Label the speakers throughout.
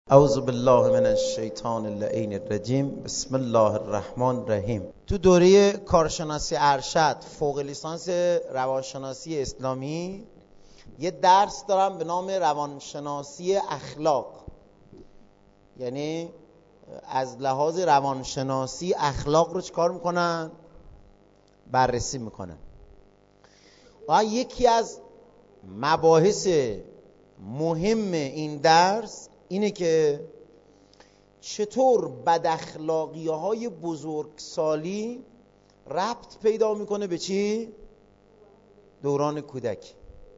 Speaker 1: اعوذ بالله من الشیطان اللعین الرجیم. بسم الله الرحمن الرحیم. تو دوره کارشناسی ارشد فوق لیسانس روانشناسی اسلامی یه درس دارم به نام روانشناسی اخلاق، یعنی از لحاظ روانشناسی اخلاق رو چیکار میکنن؟ بررسی میکنن. و یکی از مباحث مهم این درس اینه که چطور بداخلاقی‌های بزرگسالی ربط پیدا میکنه به چی؟ دوران کودکی.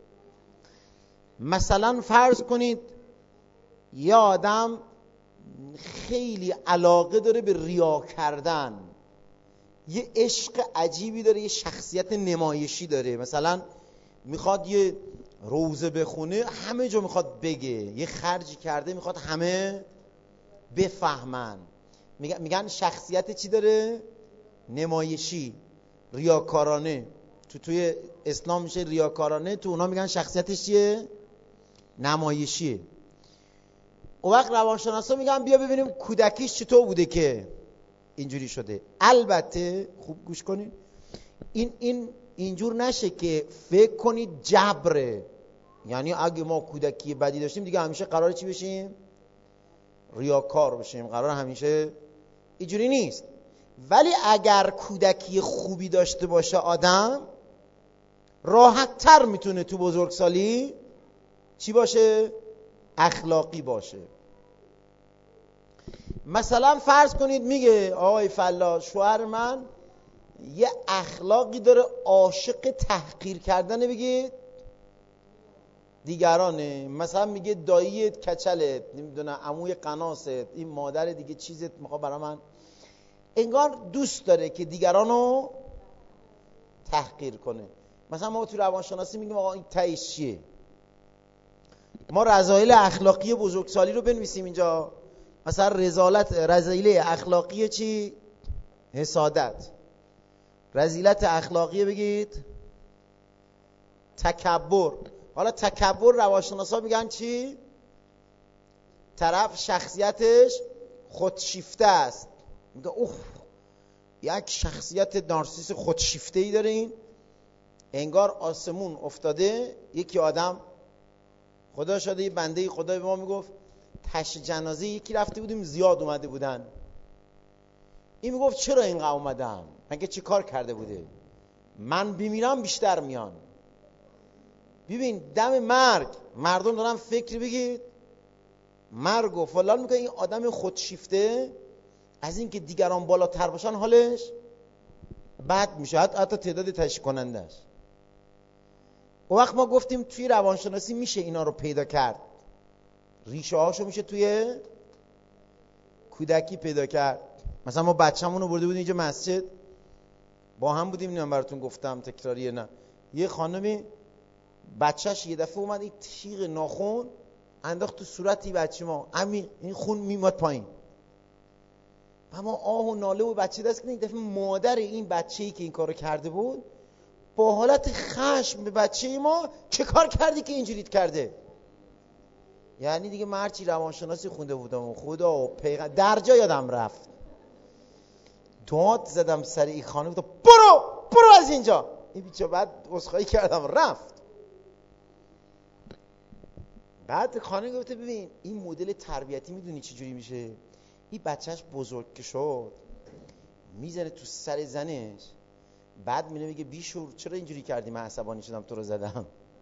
Speaker 1: مثلا فرض کنید یه آدم خیلی علاقه داره به ریا کردن، یه عشق عجیبی داره، یه شخصیت نمایشی داره، مثلا میخواد یه روزه بخونه همه جا میخواد بگه، یه خرجی کرده میخواد همه بفهمن. میگن شخصیت چی داره؟ نمایشی، ریاکارانه. توی اسلام میشه ریاکارانه، تو اونا میگن شخصیتش چیه؟ نمایشیه. اون وقت روانشناسا میگن بیا ببینیم کودکیش چطور بوده که اینجوری شده. البته خوب گوش کنید، اینجور نشه که فکر کنید جبره، یعنی اگه ما کودکی بدی داشتیم دیگه همیشه قراره چی بشیم؟ ریاکار بشیم، قراره همیشه اینجوری نیست. ولی اگر کودکی خوبی داشته باشه آدم راحت تر میتونه تو بزرگسالی چی باشه؟ اخلاقی باشه. مثلا فرض کنید میگه آقای فلاح شوهر من یه اخلاقی داره، عاشق تحقیر کردن بگید دیگرانه. مثلا میگه داییت کچلت، نمیدونم عموی قناست، این مادر دیگه چیزت میخواد برای من، انگار دوست داره که دیگرانو تحقیر کنه. مثلا ما تو روانشناسی میگیم آقا این تهش چیه؟ ما رذایل اخلاقی بزرگسالی رو بنویسیم اینجا. مثلا رذیله اخلاقی چی؟ حسادت. رذیلت اخلاقی بگید تکبر. حالا تکبر روانشناسا میگن چی؟ طرف شخصیتش خودشیفته است. میگه اوه یک شخصیت نارسیس خودشیفته ای داره، این انگار آسمون افتاده. یکی آدم خدا شده یه بنده خدا به ما میگفت تش جنازه یکی رفته بودیم زیاد اومده بودن. این میگفت چرا اینقدر اومدن؟ مگه چی کار کرده بوده؟ من بمیرم بیشتر میان. ببین دم مرگ مردم دارن فکر بگید مرگ و فلان میکنه، این آدم خودشیفته از این که دیگران بالاتر باشن حالش بد میشه، حتی تعداد تشویق کنندش. اون وقت ما گفتیم توی روانشناسی میشه اینا رو پیدا کرد، ریشه هاشو میشه توی کودکی پیدا کرد. مثلا ما بچه‌مون رو برده بودیم اینجا مسجد، با هم بودیم، اینم براتون گفتم تکراریه نه. یه خانمی بچهش یه دفعه اومد این تیغ ناخن انداخت تو صورتی بچه ما، این خون میماد پایین و ما آه و ناله و بچه دست کنیم. این دفعه مادر این بچه‌ای که این کارو کرده بود با حالت خشم به بچه ما چه کار کردی که اینجوریت کرده؟ یعنی دیگه مرچی روانشناسی خونده بودم و خدا و پیغمبر در جا یادم رفت، داد زدم سر این خانم، گفتم برو از اینجا. این بیچاره بعد عذرخواهی کردم رفت. بعد خانم گفته ببین این مدل تربیتی میدونی چه جوری میشه؟ این بچهش بزرگ که شد میزنه تو سر زنش، بعد میگه بیشور چرا اینجوری کردی؟ من عصبانی شدم تو رو زدم.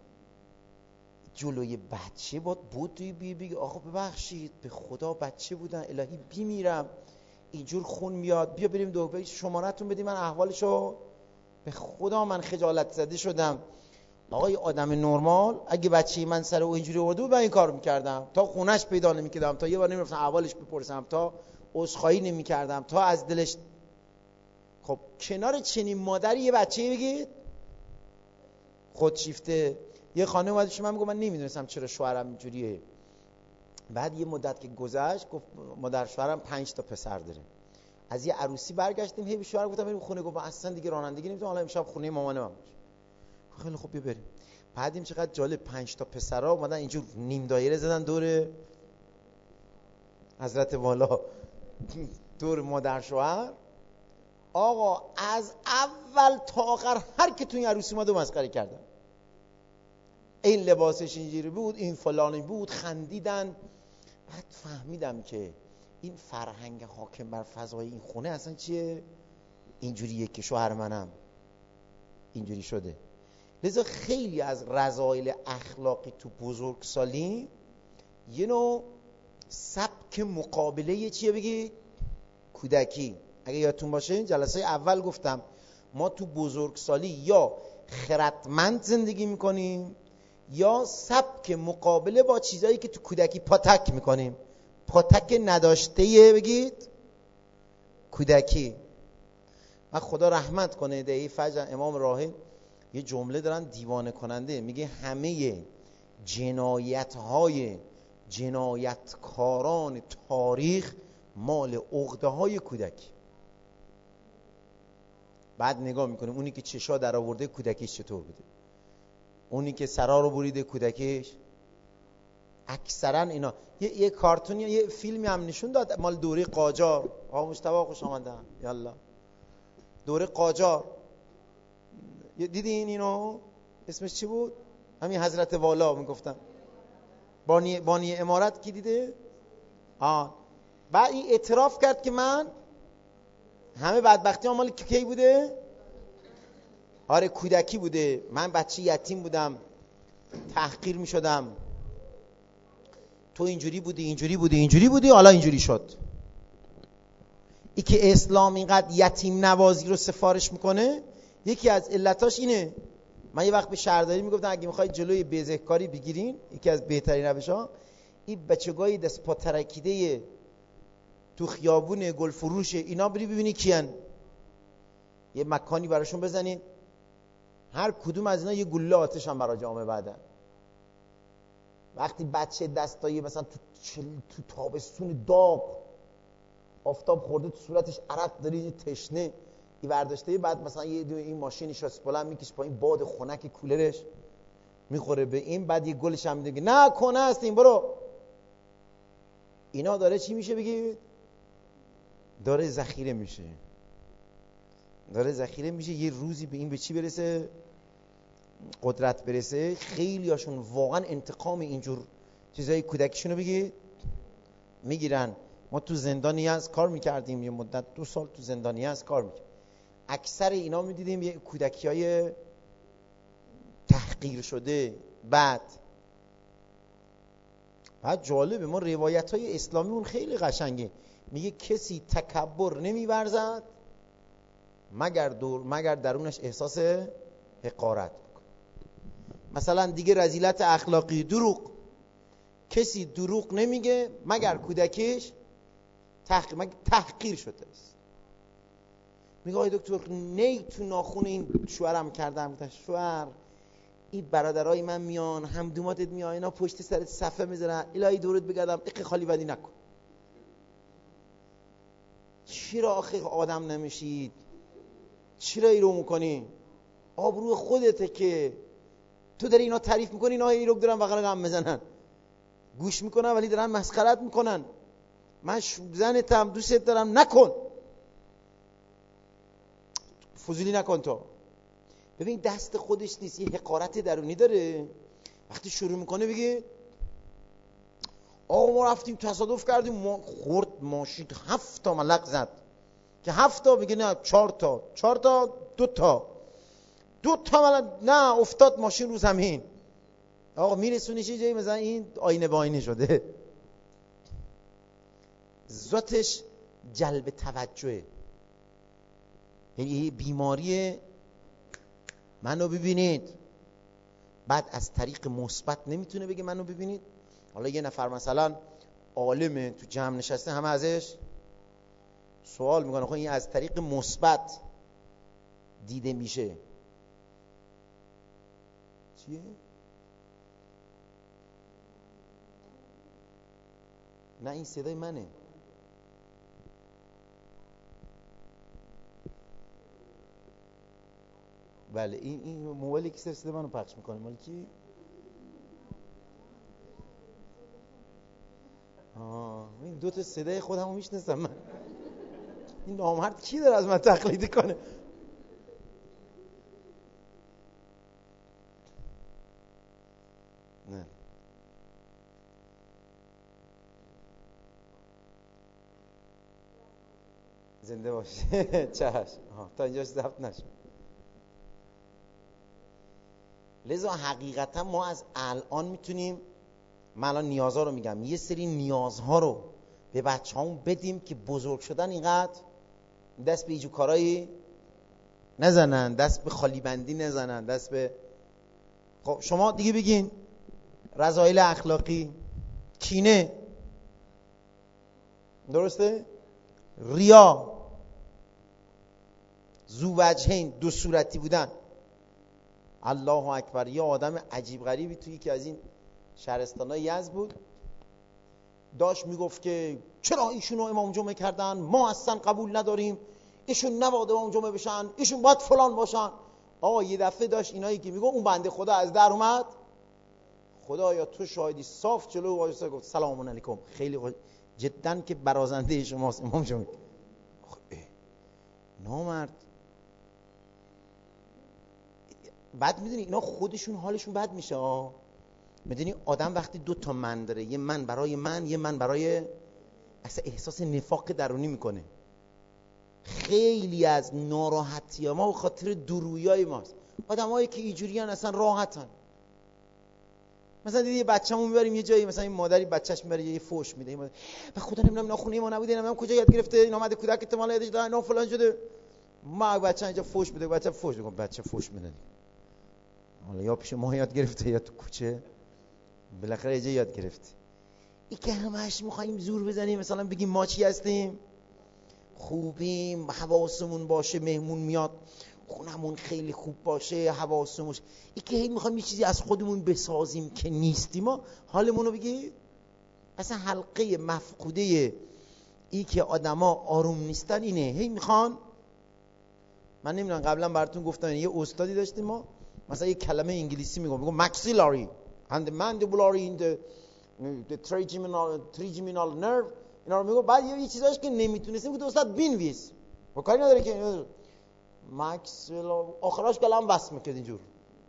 Speaker 1: جلوی بچه بود توی بگه آقا ببخشید به خدا بچه بودن، الهی بیمیرم اینجور خون میاد، بیا بریم دکتر شماره‌تون بدی من احوالشو، به خدا من خجالت زده شدم. آقای آدم نرمال اگه بچه من سر او اینجوری آورده بود من این کار میکردم، تا خونش پیدا نمیکردم، تا یه بار نمیرفتم احوالش بپرسم، تا عذرخواهی نمیکردم، تا از دلش. خب کنار چنین مادری یه بچه بگید خودشیفته. یه خانم اومد پیش من میگه من نمیدونستم چرا شوهرم اینجوریه. بعد یه مدت که گذشت گفت مادر شوهرم 5 تا پسر داره. از یه عروسی برگشتیم، هی به شوهر گفتم بریم خونه، گفت اصلا دیگه رانندگی نمیتونم، حالا امشب خونه مامان من باشه. خیلی خوب بیا بریم. بعدیم چقدر جالب 5 تا پسرا اومدن اینجور نیم دایره زدن دور حضرت والا دور مادر شوهر، آقا از اول تا آخر هر که توی عروسی اومد و مسخره کردن. این لباسش اینجوری بود، این فلانی بود، خندیدن. بعد فهمیدم که این فرهنگ حاکم بر فضای این خونه اصلا چیه؟ اینجوریه که شوهر منم اینجوری شده. لذا خیلی از رذایل اخلاقی تو بزرگسالی یه نوع سبک مقابله چیه بگی؟ کودکی. اگه یادتون باشه جلسه اول گفتم ما تو بزرگسالی یا خردمند زندگی میکنیم یا سبک مقابله با چیزایی که تو کودکی پاتک میکنیم. پاتک نداشته بگید کودکی. و خدا رحمت کنه دهی فجر امام راحل یه جمله دارن دیوانه کننده، میگه همه جنایت‌های جنایتکاران تاریخ مال عقده های کودکی. بعد نگاه میکنیم اونی که چشا در آورده کودکیش چطور بوده، اونی که سرا رو بریده کودکیش. اکثرا اینا یه کارتونی یه فیلمی هم نشون داد مال دوره قاجار. آقا مصطفی خوش آمدن، یالا دوره قاجار دیدین اینو؟ اسمش چی بود؟ همین حضرت والا میگفتن بانی امارت. کی دیده؟ بعد این اعتراف کرد که من همه بدبختی مال کی بوده؟ آره کودکی بوده، من بچه یتیم بودم، تحقیر می شدم، تو اینجوری بودی حالا اینجوری شد. ای که اسلام اینقدر یتیم نوازی رو سفارش میکنه یکی از علتاش اینه. من یه وقت به شهرداری میگفتم اگه میخواید جلوی بزهکاری بگیرین یکی از بهترین روش‌ها این بچگای دست پا ترکیده تو خیابون گل فروش اینا بری ببینی کیان، یه مکانی براشون بزنین، هر کدوم از اینا یه گلوله آتش هم برای جامعه بعدن. وقتی بچه دستایی مثلا تو تابستون داغ آفتاب خورده تو صورتش عرق داره تشنه ای برداشته، بعد مثلا یه دو این ماشین شاسی بلند میکشه پایین باد خنک کولرش میخوره به این، بعد یه گلش هم میگه نه کنه است این برو. اینا داره چی میشه بگید؟ داره ذخیره میشه. یه روزی به این به چی برسه؟ قدرت برسه. خیلی هاشون واقعا انتقام اینجور چیزای کودکیشونو بگید میگیرن. ما تو زندانی از کار میکردیم یه مدت 2 سال تو زندانی از کار میکردیم. اکثر اینا میدیدیم یه کودکیای تحقیر شده. بعد جالبه ما روایت‌های اسلامیمون خیلی قشنگه. میگه کسی تکبر نمی‌ورزد مگر درونش احساس حقارت بکنه. مثلا دیگه رذیلت اخلاقی دروغ، کسی دروغ نمیگه مگر کودکیش تحقیر شده است. میگه آقای دکتر نی تو ناخون این شوهرم کردم. گفتم شوهر این برادرای من میان همدوماتت میان اینا پشت سرت صفه میذارن الهی دورت بگردم اقی خالی بدی نکن. چرا آخه آدم نمیشید؟ چرا ایرو میکنی؟ آبرو خودته که تو داری اینا تعریف میکنی، اینا ایرو دارن بغل هم میزنن گوش میکنن ولی دارن مسخرت میکنن. من زنتم دوست دارم نکن، فضولی نکن. تو ببین دست خودش نیست، یه حقارت درونی داره. وقتی شروع میکنه بگه آقا ما رفتیم تصادف کردیم ما خورد ماشین 7 تا ملق زد که 7 تا بگه نه 4 تا 2 تا ملق نه افتاد ماشین رو زمین. آقا میرسونیش یه جایی مثلا این آینه به آینه شده. ذاتش جلب توجهه. یعنی بیماری منو ببینید. بعد از طریق مثبت نمیتونه بگه منو ببینید. حالا یه نفر مثلا عالمه تو جمع نشسته همه ازش سوال میکنه، خب این از طریق مثبت دیده میشه چیه؟ نه این صدای منه. بله این موبایلی که صدا منو پخش میکنه مال کی؟ دو تا صدای خودمو میشناسم من. این نامرد کی داره از من تقلید کنه؟ نه زنده باشه. چشم. تا اینجاش ضبط نشد. لذا حقیقتا ما از الان میتونیم، من الان نیازها رو میگم، یه سری نیازها رو به بچه‌هامون بدیم که بزرگ شدن اینقدر دست به ایجو کارایی نزنن، دست به خالی بندی نزنن، دست به خب شما دیگه بگین رذایل اخلاقی، کینه، درسته؟ ریا، ذو وجهین، دو صورتی بودن. الله اکبر. یه آدم عجیب غریبی توی یکی از این شهرستان‌های یزد بود، داشت میگفت که چرا ایشونو امام جمعه کردن، ما اصلا قبول نداریم، ایشون نباید امام جمعه بشن، ایشون باید فلان باشن. آقا یه دفعه داشت اینایی که میگه اون بنده خدا از در اومد، خدایا تو شاهدی، صاف جلو وایساد گفت سلام علیکم، خیلی جدا که برازنده شماست امام جمعه. نامرد. بعد میدونی اینا خودشون حالشون بد میشه. میدونی آدم وقتی دو تا من داره، یه من برای من، یه من برای، اصلا احساس نفاق درونی میکنه. خیلی از ناراحتی ما به خاطر دورویای ماست. آدمایی که اینجوریان اصلا راحتن. مثلا دیدی یه بچه‌مو میبریم یه جایی، مثلا این مادری بچه‌ش میبره یه فوش میده، و خدا نمیدونم اینا خونه ما نبوده، نمیدونم کجا یاد گرفته، اینا اومده کودک احتمال یادش داد اینا فلان شده، ما بچه‌ها اینجا فوش میده، بچه فوش میگه، بچه فوش میده. حالا یا پیش ما یاد گرفته یا تو کوچه، بالاخره یه جایی یاد گرفته. این که همش میخوایم زور بزنیم، مثلا بگیم ما چی هستیم، خوبیم، حواسمون باشه، مهمون میاد خونمون خیلی خوب باشه، حواسمون، این که هی میخوایم یه چیزی از خودمون بسازیم که نیستیم، ما حالمون رو بگید. اصلا حلقه مفقوده ای که آدما آروم نیستن اینه، هی میخوان. من نمیدونم قبلا براتون گفتم یه استادی داشتیم ما، مثلا یه کلمه انگلیسی میگم maxillary and the mandibulary in the trigeminal nerve، اینا رو میگم. بعد یه چیزاش که نمیتونستیم گفت استاد بنویس، با کاری نداره که maxillary آخرش کلام بس میکرد اینجور.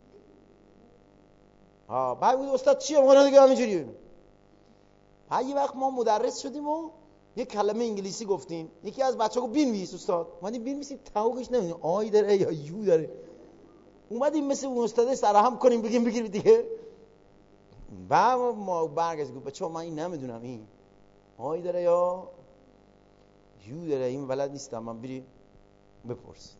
Speaker 1: بعد بود استاد چیه میگه دیگه همینجوریه. بعد یه وقت ما مدرس شدیم و یه کلمه انگلیسی گفتیم، یکی از بچه‌ها گفت بنویس استاد. اومدیم بنویسیم، توقعش نمیدونیم آی داره یا یو داره. اومدیم مثل اون استاد سرهم کنیم بگیم بگیر دیگه. بعد ما برگشت گفت بچه‌ها من این نمیدونم این آی داره یا یو داره، این بلد نیستم، من بری بپرسید.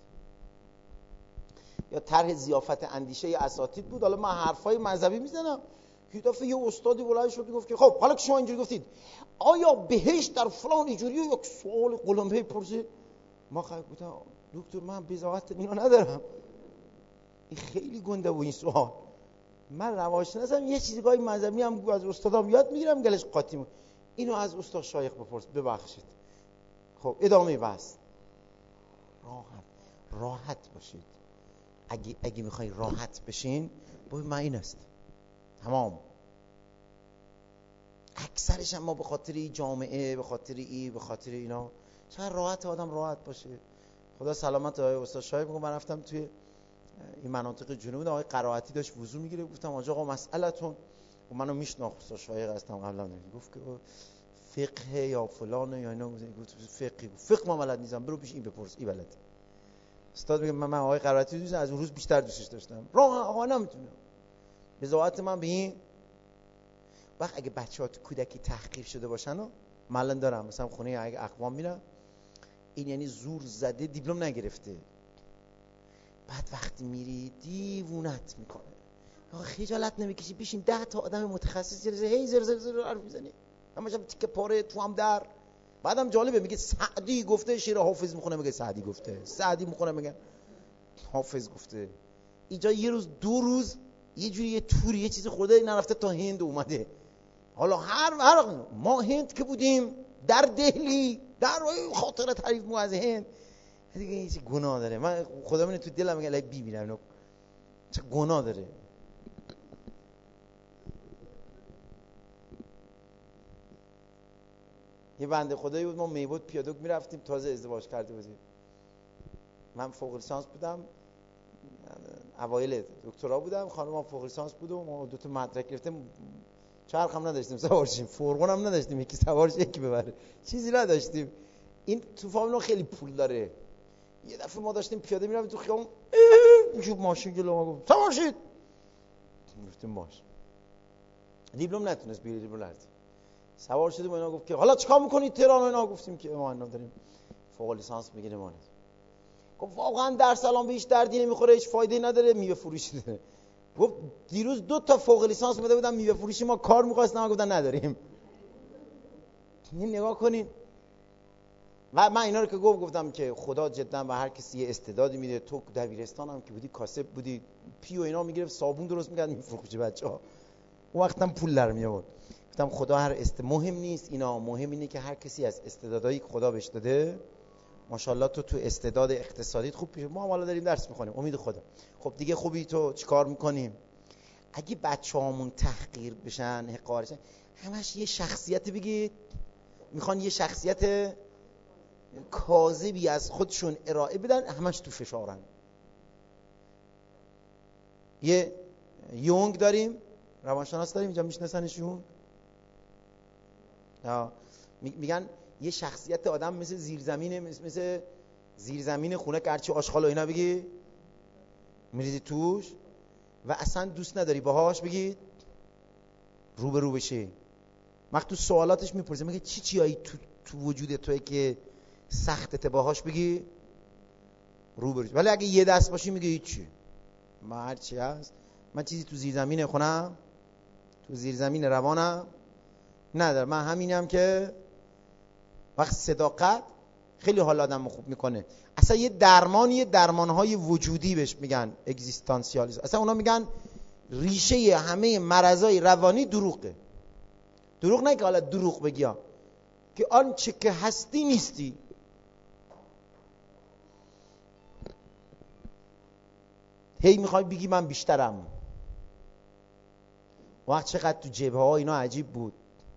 Speaker 1: یا طرح ضیافت اندیشه اساتید بود. حالا من حرفای مذهبی میزنم، یه دفعه یه استادی بلند شد گفت که خب حالا که شما اینجوری گفتید آیا بهشت در فلان اینجوریه، یک سوال قلمبه پرسید. ما گفتم دکتر من بضاعت اینو ندارم، این خیلی گنده بود این سوال. من روانشناسم، یه چیزی گاهی مذهبی هم از استادام یاد میگیرم گلش قاطی میکنم، اینو از استاد شایخ بپرس ببخشید. خب ادامه بحث. راحت باشید. اگه میخوای راحت بشین باید من این است تمام. اکثرش هم ما به خاطر این جامعه، به خاطر اینا چرا راحت آدم راحت باشه. خدا سلامت آقای استاد شایخ. من رفتم توی این مناطق جنوب، آقای قرائتی داشت وضو میگیره، گفتم آقا مسئله‌تون، و منو میشناخت استاد شایخ هستم قبلا، گفت که فقه یا فلان یا اینا، گفت فقه ما بلد نیستم، برو پیش این بپرس، این بلده. استاد میگه من آقای قرائتی دوست از اون روز بیشتر دوستش داشتم. آقا نمیتونم بذات من به این وقت اگه بچه‌ها تو کودکی تحقیر شده باشن و من الان دارم مثلا خونه اگه اقوام میرم، این یعنی زور زده دیپلم نگرفته، بعد وقتی میری دیوونت میکنه. آقا خجالت نمیکشی بشین 10 تا آدم متخصص هی زر حرف میزنی، همش تیکه پاره تو هم در. بعدم جالبه میگه سعدی گفته، شعر حافظ میخونه میگه سعدی گفته، سعدی میخونه میگه حافظ گفته. اینجا یه روز دو روز یه جوری یه توری یه چیزی خورده نرفته تا هند اومده. حالا هر ما هند که بودیم در دهلی، در خاطر تعریف مو از هند دیگه این چه گناه داره. من خدا من تو دلم میگه الهی ببینم اینو چه گناه داره. یه بنده خدایی بود، ما میبود پیاده میرفتیم، تازه ازدواج کرده بودیم. من فوق لیسانس بودم، اوایل دکترا بودم، خانمم فوق لیسانس بود و ما دو تا مدرک گرفتیم. چرخ هم نداشتیم سوارشیم، فرغون هم نداشتیم یکی سوارش یکی ببره، چیزی نداشتیم. این تو فامیل خیلی پول داره. یه دفعه ما داشتیم پیاده میرفتیم تو خیابون، اینجور ماشین جلو ما گفت سوار شید. گفتیم باش. دیپلم نتونست بگیره، دیپلم نداشت. سوار شدیم و اینا گفت که حالا چیکار میکنید تهران و اینا؟ گفتیم که ما اینا داریم فوق لیسانس میگیریم. ما گفت واقعا درس الان به هیچ دردی نمیخوره، هیچ فایده‌ای نداره، میوه فروشی داره. گفت دیروز 2 تا فوق لیسانس بده بودم میوه فروشی، ما کار می‌خواستم، ما گفتن نداریم. این نگاه کنین. و من اینا رو که گفتم که خدا جدا به هر کسی یه استعدادی میده. تو دبیرستان هم که بودی کاسب بودی، پی و اینا میگرفت صابون درست می‌کرد میفروخت بچه‌ها. اون وقتم پول در میآورد. گفتم خدا مهم نیست اینا، مهم اینه که هر کسی از استعدادایی که خدا بهش داده، ماشاءالله تو استعداد اقتصادیت خوب پیش. ما حالا داریم درس می‌خونیم، امید خدا. خب دیگه خوبی، تو چیکار می‌کنیم؟ اگه بچه‌هامون تحقیر بشن، حقار بشن، همش یه شخصیت بگید، میخوان یه شخصیت کاذبی از خودشون ارائه بدن، همش تو فشارن. یه یونگ داریم، روانشناس داریم اینجا، میشناسنش یونگ؟ میگن یه شخصیت آدم مثل زیرزمینه، مثل زیرزمین خونه که هرچی آشغال و اینا بگی میریزی توش و اصلا دوست نداری باهاش بگی رو بشی. وقتی تو سوالاتش میپرسه میگه چیایی تو وجود توئه که سختته باهاش بگی رو بشی. ولی اگه یه دست باشی میگه هیچی، من هرچی هست، من چیزی تو زیرزمین خونم، تو زیرزمین روانم ندارم، من همینم. که وقت صداقت خیلی حال آدمو خوب میکنه. اصلا یه درمانهای وجودی بهش میگن اگزیستانسیالیسم. اصلا اونا میگن ریشه همه مرضای روانی دروغه. دروغ نه که حالا دروغ بگی ها، که آنچه که هستی نیستی. هی میخوای بگی من بیشترم. وقت چقدر تو جبهه ها اینا عجیب بود.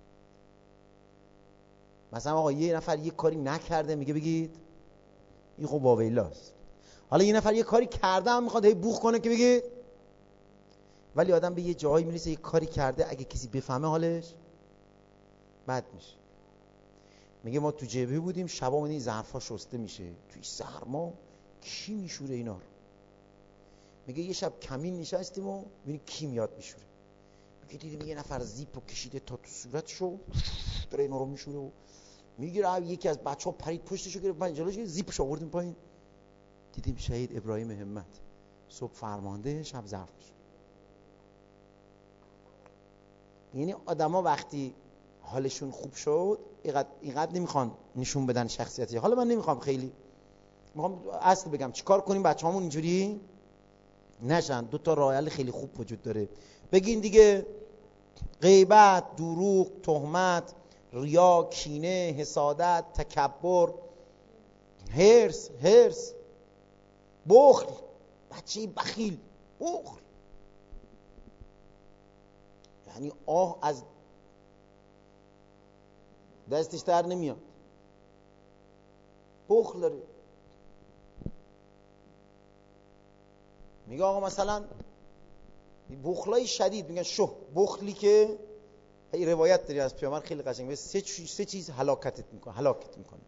Speaker 1: مثلا آقا یه نفر یه کاری نکرده میگه بگید این خب واویلاست. حالا یه نفر یه کاری کرده هم میخواد هی بوخ کنه که بگید. ولی آدم به یه جایی میرسه یه کاری کرده اگه کسی بفهمه حالش بد میشه. میگه ما تو جبهه بودیم، شبا اومدیم ظرفا شسته میشه توی سرما، کی میشوره اینا رو؟ میگه یه شب کمین نشستیم و ببینیم کی میاد میشوره. میگه دیدیم یه نفر زیپو کشیده تا تو صورتشو داره اینا رو میشوره و میگیره. یکی از بچه‌ها پرید پشتشو گرفت، من جلوش زیپش آوردیم پایین، دیدیم شهید ابراهیم همت صبح فرمانده، شب ظرف میشه. یعنی آدما وقتی حالشون خوب شد اینقدر نمیخوان نشون بدن شخصیتی. حالا من نمیخوام خیلی، میخوام اصل بگم چیکار کنیم بچه‌هامون اینجوری نشن. 2 تا راه حل خیلی خوب وجود داره. بگین دیگه: غیبت، دروغ، تهمت، ریا، کینه، حسادت، تکبر، حرص، بخل. بچه بخیل، بخل یعنی آه از دستش در نمیاد، بخل داره. میگه آقا مثلا بخلای شدید، میگن بخلی که این روایت داری از پیامبر خیلی قشنگه، 3 چیز هلاکت میکنه.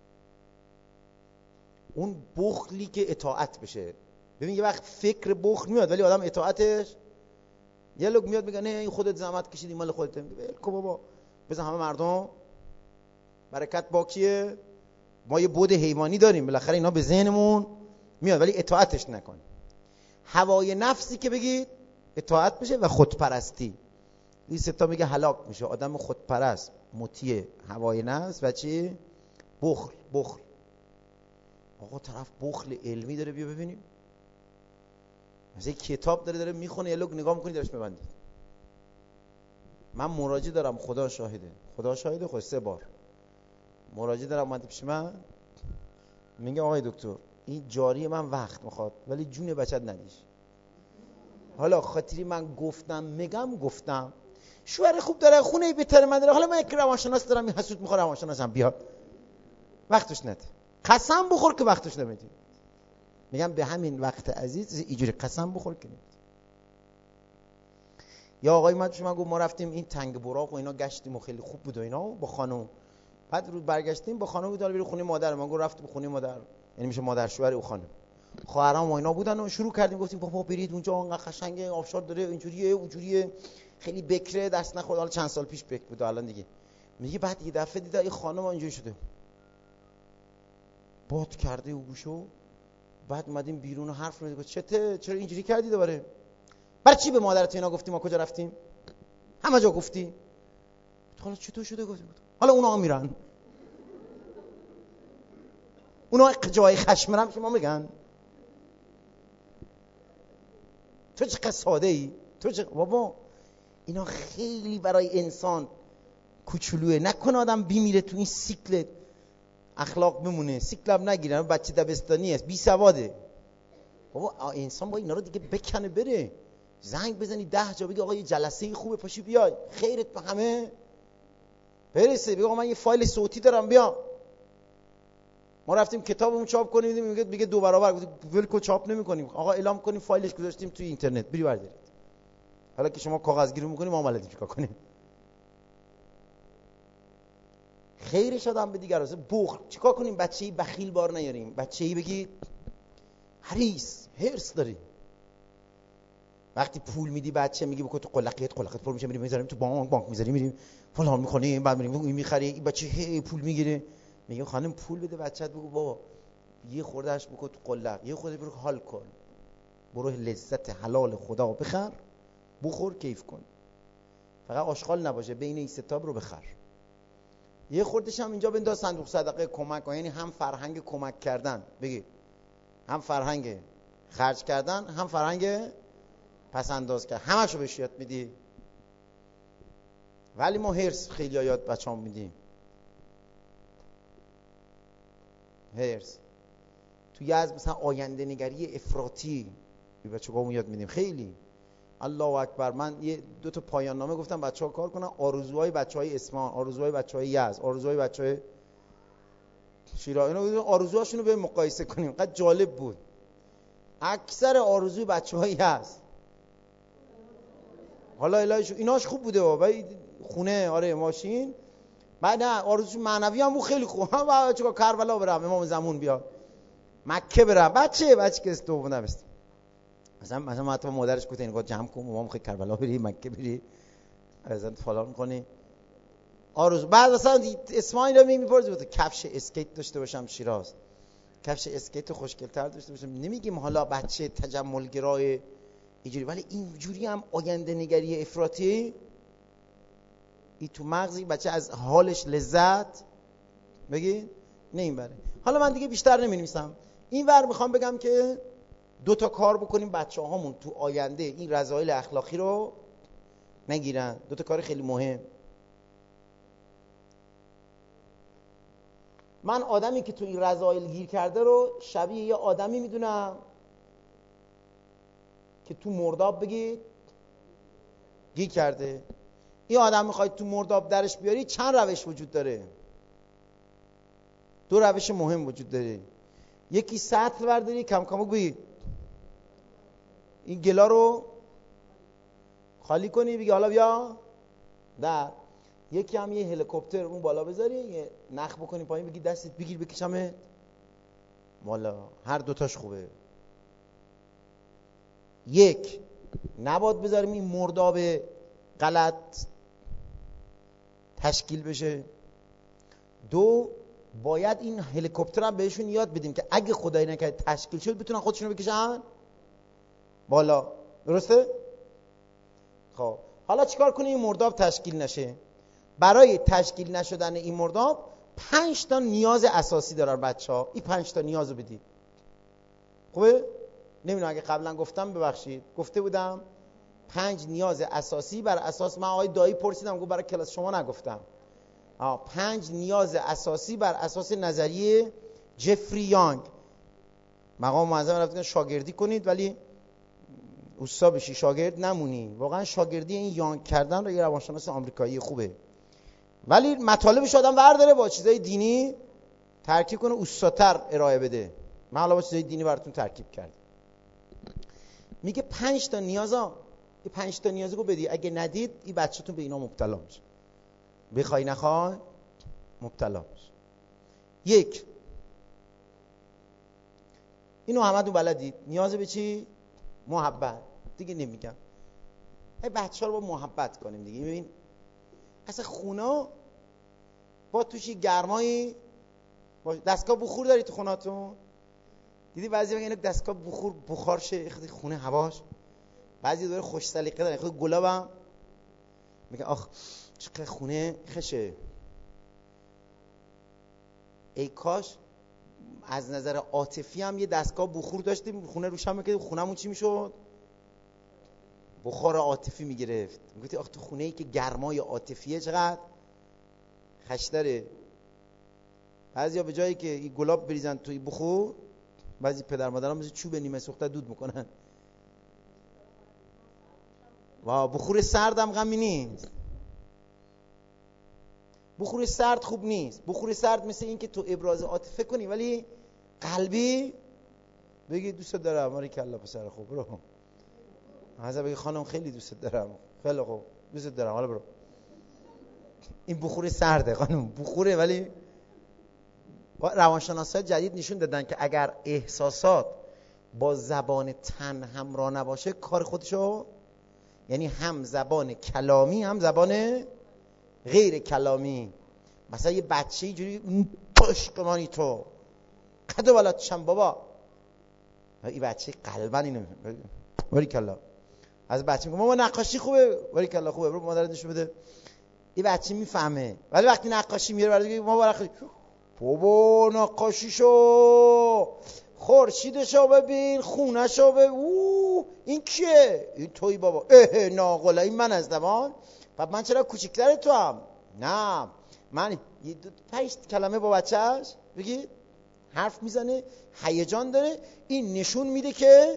Speaker 1: اون بخلی که اطاعت بشه. ببین یه وقت فکر بخل میاد ولی آدم اطاعتش، یه لوگ میاد میگه نه این خودت زحمت کشیدی مال خودت، میگه ول بابا بزن همه مردم برکت با کیه؟ ما یه بود حیوانی داریم بالاخره اینا به ذهنمون میاد ولی اطاعتش نکن. هوای نفسی که بگی اطاعت بشه و خودپرستی، این 3 تا میگه هلاک میشه. آدم خودپرست، مطیع هوای نفس و چی؟ بخل. آقا طرف بخل علمی داره، بیا ببینیم. مثلا کتاب داره میخونه، یه لوگ نگاه میکنی درش میبندی. من مراجعه دارم، خدا شاهده خود 3 بار مراجعه دارم اومده پیش من، میگه آقای دکتر این جاری من وقت میخواد ولی جون بچت ندیش. حالا خاطری من گفتم شوهر خوب داره، خونه بهتر من داره، حالا من یک روانشناس دارم این حسود میخوره، روانشناسم بیا وقتش نده. قسم بخور که وقتش نمیدی. میگم به همین وقت عزیز اینجوری قسم بخور که نمیدی. یا آقای من شما گفت ما رفتیم این تنگ براق و اینا گشتیم و خیلی خوب بود و اینا با خانم، بعد رو برگشتیم با خانم بود بریم خونه مادر. من گفت رفت به خونه مادر، یعنی میشه مادر شوهر او خانم، خواهرام و اینا بودن و شروع کردیم گفتیم بابا برید اونجا انقدر قشنگه، آبشار داره، اینجوریه اونجوریه، خیلی بکره، دست نخورد. حالا چند سال پیش بک بود الان دیگه. میگه بعد یه دفعه دیدم این خانم اینجوری شده باد کرده و گوشو. بعد اومدیم بیرون و حرف می‌زدیم چرا اینجوری کردی دوباره؟ برای چی به مادرت اینا گفتی؟ ما کجا رفتیم؟ همه جا گفتی. حالا چطور شده گفتیم؟ حالا اونا میرن، اونا جای خشم هم شما میگن تو چقدر ساده ای، بابا اینا خیلی برای انسان کوچولوئه. نکنه آدم بیمیره تو این سیکل اخلاق بمونه، سیکل هم نگیره، بچه دبستانی است، بی سواده. بابا انسان با اینا رو دیگه بکنه بره، زنگ بزنی 10 جا بگی آقا یه جلسه خوبه پاشی بیای، خیرت به همه برسه، بگی آقا من یه فایل صوتی دارم بیا. ما رفتیم کتابمون چاپ کنیم میگه 2 برابر، گفتیم ولکو چاپ نمی‌کنیم آقا، اعلام کنیم فایلش گذاشتیم توی اینترنت بری بردارید. حالا که شما کاغذگیری می‌کنیم ما بلدیم چیکار کنیم. خیرش آدم به دیگر است. بخل چیکار کنیم؟ بچه‌ای بخیل بار نیاریم، بچه‌ای بگی حریص هرس داری. وقتی پول میدی بچه میگی بگو تو قلقیت پر میشه، میریم میذاریم تو بانک میذاریم، میریم فلان می‌کنیم، بعد میریم این می‌خری، این بچه هی پول میگیره. میگم خانم پول بده بچه‌ت، بگو بابا یه خوردهش بگو تو قلق، یه خورده برو حال کن، برو لذت حلال خدا بخر، بخور کیف کن، فقط آشغال نباشه، بین این ستاب رو بخر. یه خوردش هم اینجا بنداز صندوق صدقه کمک کن، یعنی هم فرهنگ کمک کردن، بگی هم فرهنگ خرج کردن، هم فرهنگ پس انداز کردن، همشو بهش یاد میدی. ولی ما هرس خیلی یاد بچه‌ام میدیم، هرس توی از مثلا آینده نگری افراطی به بچه‌هامون یاد میدیم خیلی. الله اکبر. من یه 2 تا پایان نامه گفتم بچه‌ها کار کنن، آرزوهای بچه‌های اصفهان، آرزوهای بچه‌های یزد، آرزوهای بچه‌های شیراز، اینا آرزوهاشون رو به مقایسه کنیم. قد جالب بود. اکثر آرزوی بچه‌های یزد، حالا الهیش ایناش خوب بوده ولی خونه، آره ماشین، بعد نه آرزوش معنوی هم بود خیلی خوب. هم چیکار کربلا برم، امام زمان بیاد، مکه برم، بچه که استو نبست. مثلا ما حتی مادرش گفت اینو جمع کن امام خیلی کربلا بری، مکه بری، ازن فلان کنی. آرزو بعد مثلا اسماعیل رو میپرسه بود کفش اسکیت داشته باشم شیراز، کفش اسکیت خوشگل‌تر داشته باشم. نمیگیم حالا بچه تجملگرای اینجوری، ولی اینجوری هم آینده نگری افراطی ای تو مغزی بچه از حالش لذت بگی نمیبره. حالا من دیگه بیشتر نمی‌نویسم، این ور میخوام بگم که 2 تا کار بکنیم بچه‌هامون تو آینده این رذایل اخلاقی رو نگیرن. 2 تا کار خیلی مهم. من آدمی که تو این رذایل گیر کرده رو شبیه یه آدمی میدونم که تو مرداب بگید گیر کرده. این آدم میخواید تو مرداب درش بیاری، چند روش وجود داره. 2 روش مهم وجود داره. یکی سطل برداری کم کم بگی این گلا رو خالی کنی، بگی حالا بیا در. یکی هم یه هلیکوپتر اون بالا بذاری، یه نخ بکنی پایین، بگی دستت بگیر بکشمت والا. هر 2 تاش خوبه. یک، نباید بذاریم این مرداب غلط تشکیل بشه. 2، باید این هلیکوپتر هم بهشون یاد بدیم که اگه خدایی نکرد تشکیل شد بتونن خودشونو بکشن بالا. درسته؟ خب حالا چیکار کنیم این مرداب تشکیل نشه؟ برای تشکیل نشدن این مرداب 5 تا نیاز اساسی دارن بچه‌ها. این 5 تا نیازو بدید. خوبه؟ نمیدونم اگه قبلا گفتم ببخشید، گفته بودم 5 نیاز اساسی. بر اساس من آقای دایی پرسیدم گفت برای کلاس شما نگفتم. 5 نیاز اساسی بر اساس نظریه جفری یانگ. مقام معظم رفتن شاگردی کنید ولی اوستا بشی شاگرد نمونی. واقعا شاگردی این یانگ کردن رو یه روانشناس آمریکایی خوبه، ولی مطالبش آدم برداره با چیزای دینی ترکیب کنه، اوستاتر ارائه بده. من حالا با چیزای دینی براتون ترکیب کردم. میگه 5 تا نیازا، این 5 تا نیازو بدی، اگه ندید این بچه‌تون به اینا مبتلا میشه، بخوای نخوای مبتلا میشه. 1 اینو همتون بلدید، نیاز به چی؟ محبت. دیگه نمیگم. بچه‌ها رو با محبت کنیم دیگه. ببین اصلا خونه با توشی گرمایی، دستگاه بخور داری تو خونه‌تون؟ دیدی بعضی میگن دستگاه بخار شه خونه هواش، بعضی داره خوش سلیقه داره خود گلابم میگه آخ چقدر خونه خشه. ای کاش از نظر عاطفی هم یه دستگاه بخور داشتیم خونه روش هم می‌کردیم، خونمون چی میشد؟ بخار عاطفی میگرفت. میگفتی آخ تو خونه ای که گرمای عاطفیه چقدر خشتره. بعضیا به جایی که این گلاب بریزن توی بخور، بعضی پدر مادرها مثل چوب نیمه سوخته دود میکنن. و بخور سرد هم غمی نیست. بخور سرد خوب نیست. بخور سرد مثل این که تو ابراز عاطفه کنی ولی قلبی بگی دوست دارم، آره کلا پسر خوب برو. حاضر بگی خانم خیلی دوست دارم، خیلی خوب دوست دارم، حالا برو. این بخور سرده خانم، بخوره. ولی روانشناسای جدید نشون دادن که اگر احساسات با زبان تن همراه نباشه کار خودشو، یعنی هم زبان کلامی هم زبان غیر کلامی. مثلا یه بچه اینجوری پشقمانی تو قدو بلاتشم بابا، این بچه قلبا اینو باری کلا. از بچه میگه ماما نقاشی خوبه، باری کلا خوبه، برو مادرت نشون بده. این بچه میفهمه. ولی وقتی نقاشی میاره برای میگه ماما نقاشی، بابا نقاشیشو، خورشیدشو ببین، خونهشو ببین، این کیه؟ این توی بابا. ناقلا این من از زمان. بعد من چرا کوچیک‌تر تو هم؟ نه من 5 کلمه با بچهش بگی حرف میزنه، هیجان داره. این نشون میده که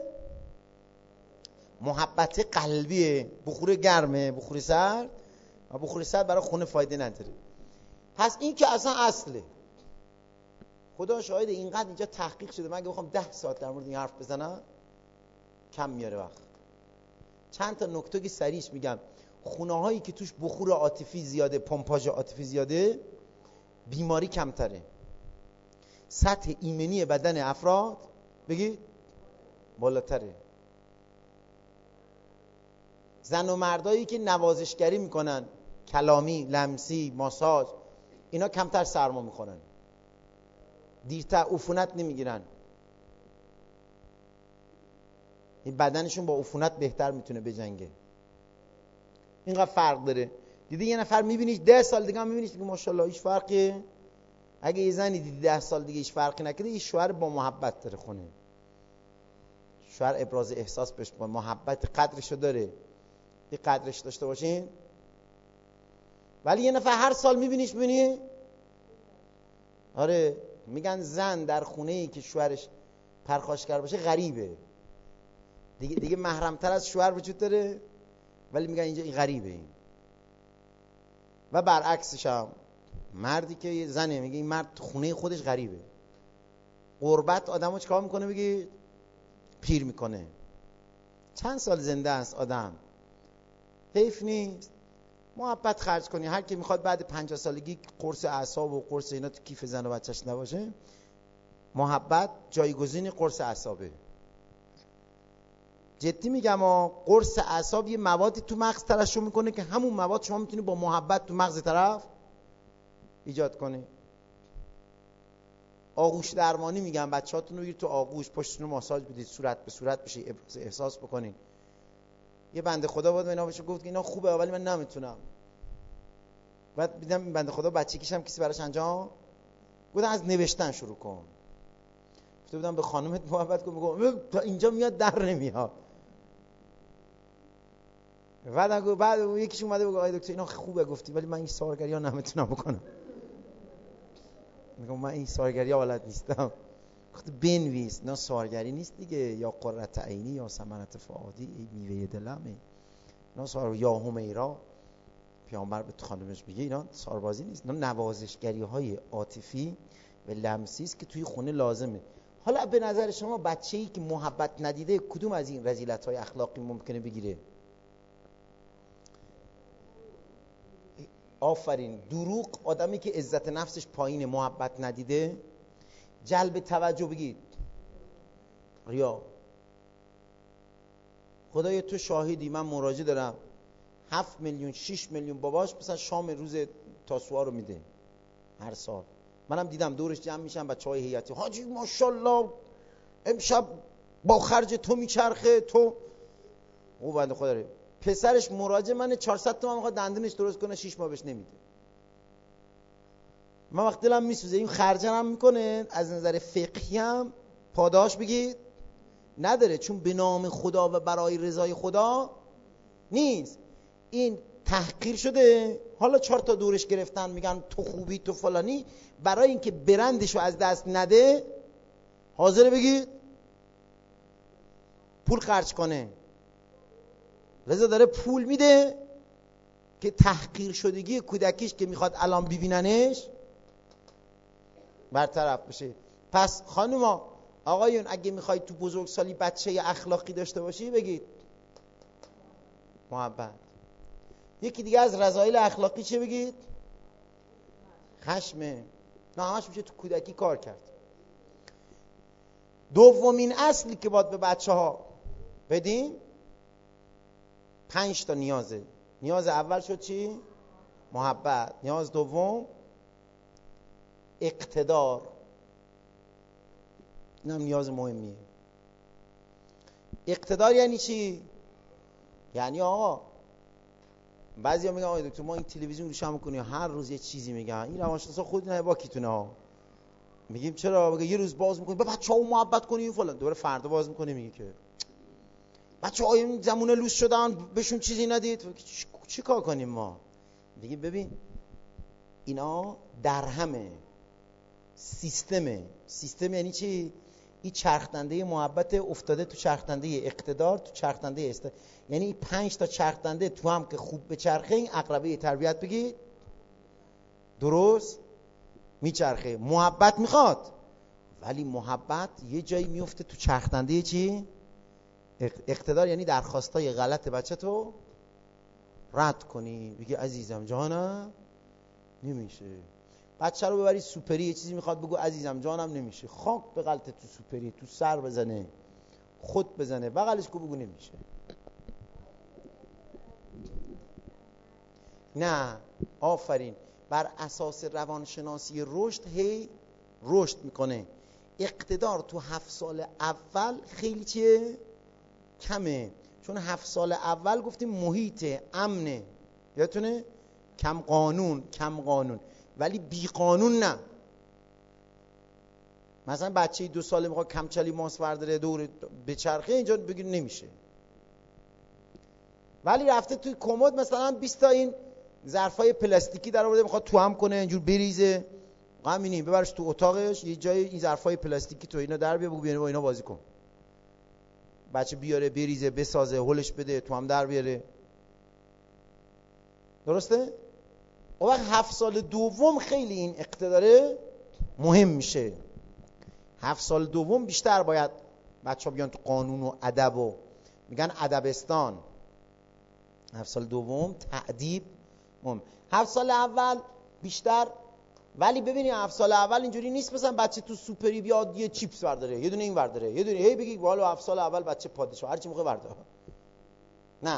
Speaker 1: محبت قلبیه. بخور گرمه، بخور سرد، و بخور سرد برای خونه فایده نداره. پس این که اصلا اصله. خدا شاهد اینقدر اینجا تحقیق شده، من اگه بخوام 10 ساعت در مورد این حرف بزنم کم میاره وقت. چند تا نکته که سریعش میگم. خونه هایی که توش بخور عاطفی زیاده، پمپاژ عاطفی زیاده، بیماری کمتره. سطح ایمنی بدن افراد بگی بالاتره. زن و مردایی که نوازشگری میکنن، کلامی، لمسی، ماساژ، اینا کمتر سرما میخورن، دیرتر عفونت نمیگیرن. این بدنشون با عفونت بهتر میتونه بجنگه. اینقدر فرق داره. دیدی یه نفر میبینیش 10 سال دیگه هم میبینیش دیگه ماشاءالله هیچ فرقی. اگه یه زنی دیدی 10 سال دیگه هیچ فرقی نکرده، این شوهر با محبت داره خونه. شوهر ابراز احساس بهش با محبت قدرشو داره. این قدرش داشته باشین. ولی یه نفر هر سال میبینیش میبینی، آره میگن زن در خونه‌ای که شوهرش پرخاشگر باشه غریبه. دیگه محرمتر از شوهر وجود داره، ولی میگن اینجا این غریبه. این و برعکسش هم مردی که یه زنه میگه این مرد خونه خودش غریبه. غربت آدمو چیکار میکنه؟ بگی پیر میکنه. چند سال زنده است آدم؟ حیف نیست محبت خرج کنی. هر کی میخواد بعد 50 سالگی قرص اعصاب و قرص اینا تو کیف زن و بچه‌ش نباشه، محبت جایگزین قرص اعصابه. جدی میگم قرص اعصاب یه موادی تو مغز ترشح میکنه که همون مواد شما میتونی با محبت تو مغز طرف ایجاد کنی. آغوش درمانی میگم، بچه‌هاتون رو بگید تو آغوش، پشتتون رو ماساژ بدید، صورت به صورت بشه، ابراز احساس بکنین. یه بنده خدا بود اینا بهش گفت که اینا خوبه ولی من نمیتونم. بعد دیدم این بنده خدا بچگیش هم کسی براش انجام گفتن از نوشتن شروع کن. گفته بودم به خانومت محبت کن، میگم تا اینجا میاد در نمیاد. بعد یکیش اومده بگه آقای دکتر اینا خوبه گفتی ولی من این سارگری ها نمیتونم بکنم. میگم من این سارگری ها بلد نیستم. بنویس، نه سوالگری نیست دیگه، یا قرة عینی یا ثمرة فؤادی، ای میوه دلمه، نه سوال یا همیرا پیامبر به خانمش میگه، اینا ساربازی نیست، اینا نوازشگری های عاطفی و لمسی است که توی خونه لازمه. حالا به نظر شما بچه‌ای که محبت ندیده کدوم از این رذیلت‌های اخلاقی ممکنه بگیره؟ آفرین، دروغ، آدمی که عزت نفسش پایینه، محبت ندیده، جلب توجه بگید، ریا. خدای تو شاهدی، من مراجعه دارم 7 میلیون 6 میلیون باباش مثلا شام روز تاسوعا رو میده هر سال. منم دیدم دورش جمع میشن بچهای هیئتی، حاجی ماشاءالله امشب با خرج تو میچرخه، تو او بنده خدا ره. پسرش مراجع منه 400 تومن میخواد دندونش درست کنه، 6 ماه بهش نمیده. من وقت دلم میسوزه، این خرجه هم میکنه، از نظر فقهی هم پاداش بگید نداره، چون به نام خدا و برای رضای خدا نیست. این تحقیر شده، حالا 4 تا دورش گرفتن میگن تو خوبی تو فلانی، برای اینکه برندشو از دست نده حاضر بگید پول خرج کنه، لذا داره پول میده که تحقیر شدگی کودکیش که میخواد الان ببیننش برطرف بشه. پس خانوما آقایون اگه میخواید تو بزرگسالی بچه اخلاقی داشته باشی بگید محبت. یکی دیگه از رذایل اخلاقی چه بگید؟ خشمه. نه همش میشه تو کودکی کار کرد. دومین اصلی که باید به بچه ها بدیم 5 تا نیازه. نیاز اول شد چی؟ محبت. نیاز دوم اقتدار، این هم نیاز مهمیه. اقتدار یعنی چی؟ یعنی آقا بعضیا میگن آقا دکتر ما این تلویزیون روشن میکنیم هر روز یه چیزی میگن، این روانشناسا خود نه با کیتونه ها. میگیم چرا؟ میگه یه روز باز میکنیم به بچه‌ها محبت کنیم فلان، دوباره فردا باز میکنیم میگه که بچه‌ها این زمونه لوس شدن بهشون چیزی ندید، چی کار کنیم ما؟ میگیم ببین اینا در همه سیستم یعنی چی؟ این چرخدنده محبت افتاده تو چرخدنده اقتدار، تو چرخدنده یعنی 5 تا چرخدنده تو هم که خوب به چرخه این عقربه تربیت بگی درست میچرخه. محبت میخواد، ولی محبت یه جایی میفته تو چرخدنده چی؟ اقتدار. یعنی درخواستای غلط بچه تو رد کنی، بگی عزیزم جانم نمیشه. بچه رو ببری سوپری یه چیزی میخواد بگو عزیزم جانم نمیشه، خاک به غلط تو سوپری، تو سر بزنه خود بزنه بغلش کو بگو نمیشه. نه آفرین، بر اساس روانشناسی رشد هی رشد میکنه. اقتدار تو 7 سال اول خیلی چیه؟ کمه، چون 7 سال اول گفتیم محیط امنه، یادتونه؟ کم قانون، ولی بی قانون نه. مثلا بچه 2 ساله میخواد کمچلی ماس ورداره دور بچرخه، اینجا بگیر نمیشه. ولی رفته توی کمد مثلا 20 تا این ظرفای پلاستیکی در آورده میخواد تو هم کنه اینجور بریزه، همینی ببرش تو اتاقش یه جای این ظرفای پلاستیکی تو اینا در بیا بگو بیا با اینا بازی کن. بچه بیاره بریزه بسازه هولش بده تو هم در بیاره. درسته؟ اون وقت 7 سال دوم خیلی این اقتداره مهم میشه. 7 سال دوم بیشتر باید بچه ها بیان تو قانون و ادب و میگن ادبستان. 7 سال دوم تأدیب 7 سال اول بیشتر. ولی ببینی 7 سال اول اینجوری نیست مثلا بچه تو سوپری بیاد یه چیپس برداره یه دونه این برداره یه دونه هی بگی والا 7 سال اول بچه پادشاه هر چی موقع برداره. نه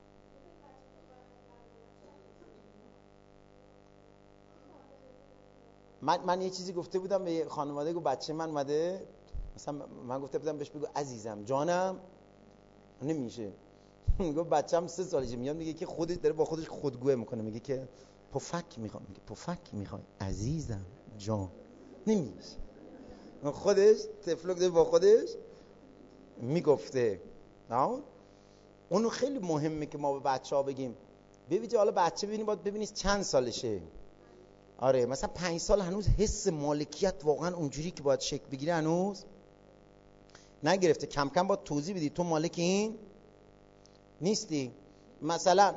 Speaker 1: من یه چیزی گفته بودم به خانواده، گفت بچه من اومده مثلا من گفته بودم بهش بگو عزیزم جانم نمیشه. میگه بچه‌م 3 سالشه میاد میگه که خودش داره با خودش خودگویی میکنه، میگه که پفک میخوام، میگه پفک میخوای عزیزم جان نمیشه. خودش تفلک داره با خودش میگفته. اونو خیلی مهمه که ما به بچه‌ها بگیم ببینید. حالا بچه ببینید باید ببینید چند سالشه. آره مثلا 5 سال هنوز حس مالکیت واقعا اونجوری که باید شکل بگیره هنوز نگرفته. کم کم باید توضیح بدی تو مالک این نیستی. مثلا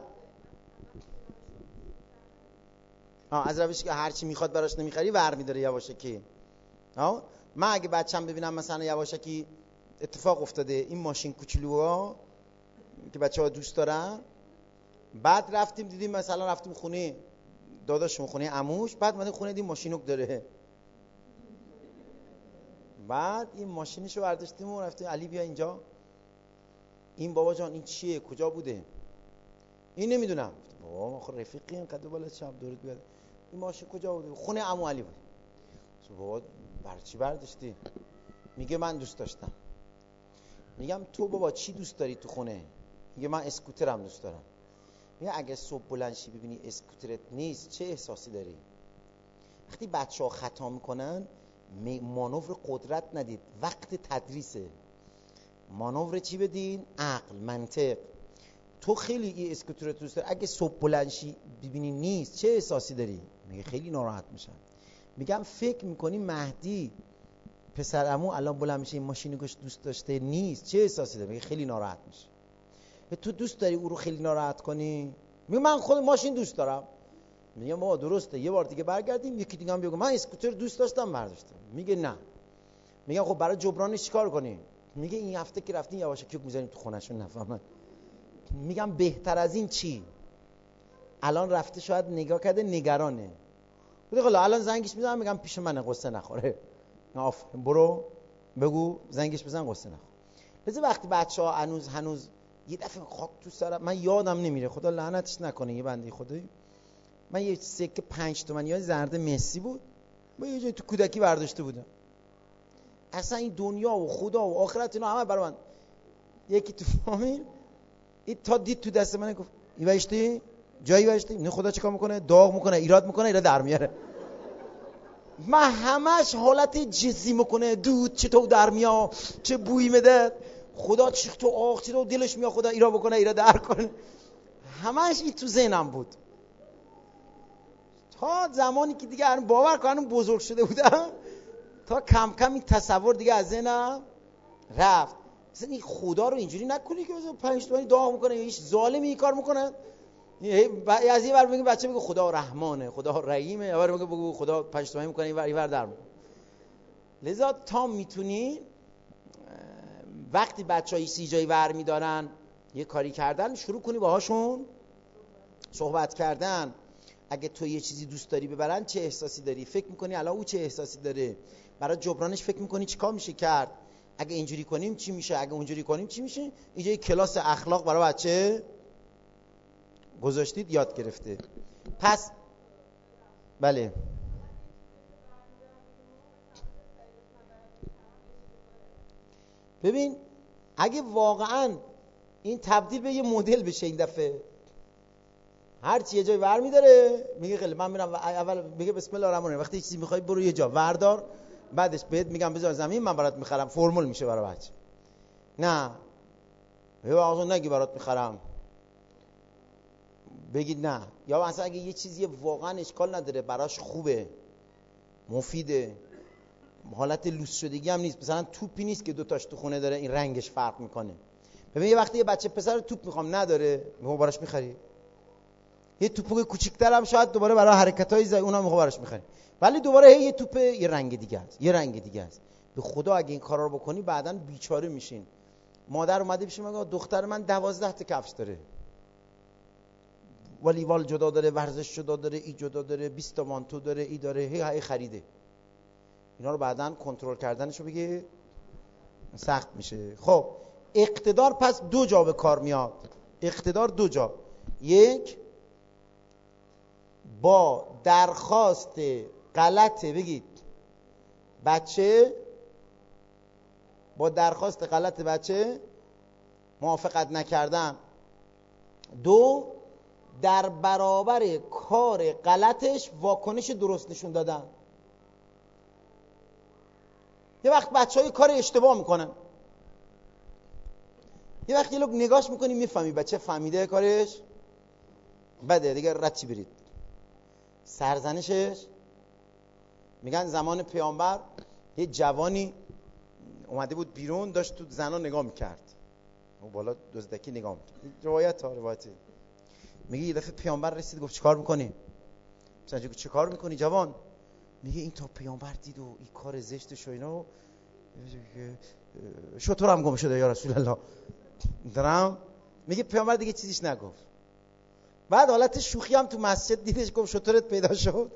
Speaker 1: از روشی که هرچی میخواد براش نمیخری ور میداره یواشکی. من اگه بچم ببینم مثلا یواشکی اتفاق افتاده این ماشین کوچولوها که بچه‌ها دوست دارن، بعد رفتیم دیدیم مثلا رفتیم خونه داداشم خونه عموش، بعد اومدیم خونه دیدیم ماشینوک داره، بعد این ماشینشو برداشتیم و رفتیم علی بیا اینجا، این بابا جان این چیه کجا بوده؟ این نمیدونم. بابا آخه رفیقی اینقدر بالا شب دورت بیاد این ماشین کجا بوده؟ خونه عمو علی بود. بابا برای چی برداشتی؟ میگه من دوست داشتم. میگم تو بابا چی دوست داری تو خونه؟ میگه من اسکوترم دوست دارم. میگه اگه صبح بلند شی ببینی اسکوترت نیست چه احساسی داری؟ وقتی بچه‌ها خطا میکنن مانور قدرت ندید، وقت تدریسه. مانور چی بدین؟ عقل، منطق. تو خیلی این اسکوترت دوست داری، اگه صبح بلند شی ببینی نیست چه احساسی داری؟ میگه خیلی ناراحت میشم. میگم فکر میکنی مهدی پسر عمو الان بلند میشه این ماشینو گوش دوست داشته نیست چه احساسی داره؟ میگه خیلی ناراحت میشه. تو دوست داری او رو خیلی ناراحت کنی؟ میگه من خود ماشین دوست دارم. میگم بابا درسته یه بار دیگه برگردیم یکی دیگه هم بگو من اسکوتر دوست داشتم برداشتم. میگه نه. میگم خب برای جبرانش چیکار کنی؟ میگه این هفته که رفتین یواشکی میذاریم تو خونهشون نفهمن. میگم بهتر از این چی؟ الان رفته شاید نگاه کرده نگرانه. خب الان زنگش میزنم میگم پیش منه قصه نخوره. آفرین برو بگو زنگش بزن قصه نخور. لذا وقتی بچه‌ها هنوز یه دفعه خاک تو سرم، من یادم نمیره خدا لعنتش نکنه یه بنده خدایی، من یه سکه 5 تومانی زرد مسی بود من یه جایی تو کودکی برداشته بودم. اصلا این دنیا و خدا و آخرت اینا همه برای من. یکی تو فامیل این تا دید تو دست من گفت این وشتی جایی وشتی نه خدا چیکار میکنه؟ داغ میکنه، ایراد در میاره. من همش حالت جزی میکنه، دود چطور در میاد، چه بویی میده، خدا چی تو آخ چی تو دلش میاد خدا ایراد بکنه ایراد در کنه. همش این تو ذهنم بود تا زمانی که دیگه باور کنم بزرگ شده بودم تا کم کم این تصور دیگه از ذهنم رفت. مثلا این خدا رو اینجوری نکنی که مثلا 5 تومانی داغ میکنه، هیچ ظالمی این کار میکنه. از این ور میگه بچه میگه خدا رحمانه خدا رحیمه، یا میگه بگو خدا 5 تومانی میکنه این ور در میکنه. لذا تا میتونی وقتی بچه‌ها سی جای ور میدارن یه کاری کردن شروع کنی باهاشون صحبت کردن. اگه تو یه چیزی دوست داری ببرن چه احساسی داری؟ فکر میکنی الان او چه احساسی داره؟ برای جبرانش فکر میکنی چیکار میشه کرد؟ اگه اینجوری کنیم چی میشه؟ اگه اونجوری کنیم چی میشه؟ اینجا یه کلاس اخلاق برای بچه گذاشتید یاد گرفته. پس بله ببین اگه واقعا این تبدیل به یه مدل بشه این دفعه هر چی یه جای ور میداره میگه خیلی من میرم اول میگه بسم الله الرحمن الرحیم وقتی چیزی میخوای برو یه جا وردار، بعدش بهت میگم بذار زمین من برات میخرم، فرمول میشه برای بچه. نه یه واقعا نگی برات میخرم بگید نه. یا مثلا اگه یه چیزی واقعا اشکال نداره براش خوبه مفیده حالت لوس شدگی هم نیست، مثلا توپی نیست که دوتاش تو خونه داره این رنگش فرق میکنه. ببین یه وقتی یه بچه پسر توپ میخوام نداره میگم براش میخری، یه توپ کوچیک‌تر هم شاید دوباره برای حرکتای زای اونم میگم براش میخری، ولی دوباره یه توپ یه رنگ دیگه است یه رنگ دیگه است. به خدا اگه این کارا رو بکنی بعداً بیچاره میشین. مادر اومده پیش من دختر من 12 تا کفش داره، والیبال جدا داره، ورزش جدا داره، ای جدا داره، 20 تا مانتو داره، ای داره، هی خریده. اینا رو بعداً کنترل کردنشو بگه سخت میشه. خب اقتدار پس دو جا به کار میاد. اقتدار دو جا، یک با درخواست غلط بگید بچه، با درخواست غلط بچه موافقت نکردن. دو در برابر کار غلطش واکنش درست نشون دادن. یه وقت بچه‌ها کار اشتباه میکنن، یه وقت یه لوگ نگاش میکنی میفهمی بچه فهمیده کارش بده دیگه رد چی برید. سرزنشش میگن زمان پیامبر یه جوانی اومده بود بیرون، داشت تو زنا نگاه میکرد، اون بالا دزدکی نگاه میکرد. روایتی میگه یه دفعه پیامبر رسید گفت چیکار میکنی؟ مثلا گفت چیکار میکنی جوان؟ میگه این تا پیامبر دید و این کار زشتش و اینا، شطورم گم شده یا رسول الله درم. میگه پیامبر دیگه چیزیش نگفت. بعد حالت شوخی هم تو مسجد دیدش، گفت شطورت پیدا شد.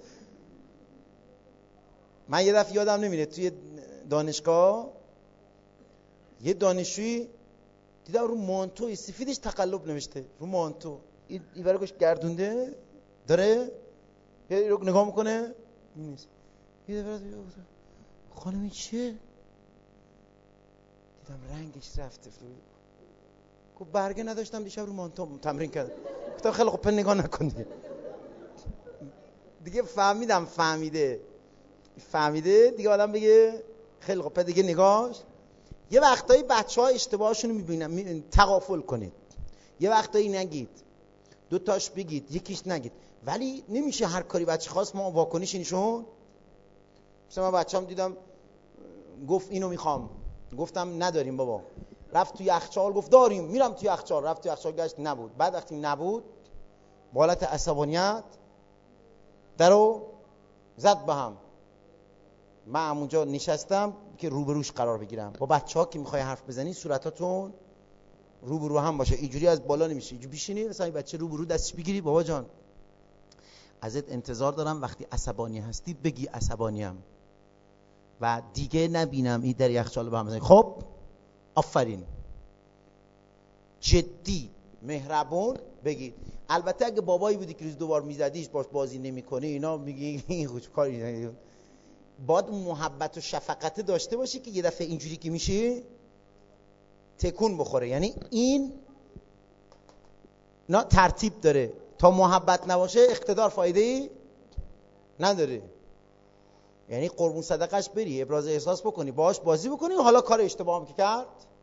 Speaker 1: من یه دفعه یادم نمیره توی دانشگاه یه دانشجویی دیدم رو مانتوی سفیدش تقلب نوشته رو مانتو، این برای گوش گردونده داره یه رو نگاه میکنه نیست. یه دفعه خانم این چیه؟ دیدم رنگش رفته. گفت برگه نداشتم دیشب رو مانتو تمرین کردم. گفتم خیلی خوب نگاه نکن دیگه فهمیده دیگه آدم بگه خیلی خوب دیگه نگاهش. یه وقتایی بچه‌ها اشتباهشون رو میبینن، تغافل کنید. یه وقتایی نگید، دو تاش بگید، یکیش نگید. ولی نمیشه هر کاری بچه خواست ما واکنش اینشون. مثلا من بچه‌ام دیدم گفت اینو میخوام، گفتم نداریم بابا. رفت توی یخچال گفت داریم، میرم توی یخچال. رفت توی یخچال گشت نبود. بعد وقتی نبود با حالت عصبانیت درو زد به هم. من اونجا نشستم که روبروش قرار بگیرم. با بچه‌ها که میخوای حرف بزنی صورتاتون روبرو هم باشه، اینجوری از بالا نمیشه. اینجوری بشینی مثلا این بچه روبرو دستش بگیری، بابا جان ازت انتظار دارم وقتی عصبانی هستی بگی عصبانیم و دیگه نبینم این در یخچال به هم بزنی. خب آفرین، جدی مهربون بگید. البته اگه بابایی بودی که روز دوبار میزدیش باش بازی نمیکنه اینا، میگی این خوش کاری، باید محبت و شفقت داشته باشی که یه دفعه اینجوری که میشه تکون بخوره. یعنی این نه ترتیب داره، تا محبت نباشه اقتدار فایده‌ای نداره. یعنی قربون صدقش بری، ابراز احساس بکنی، باهاش بازی بکنی، حالا کار اشتباه هم که کرد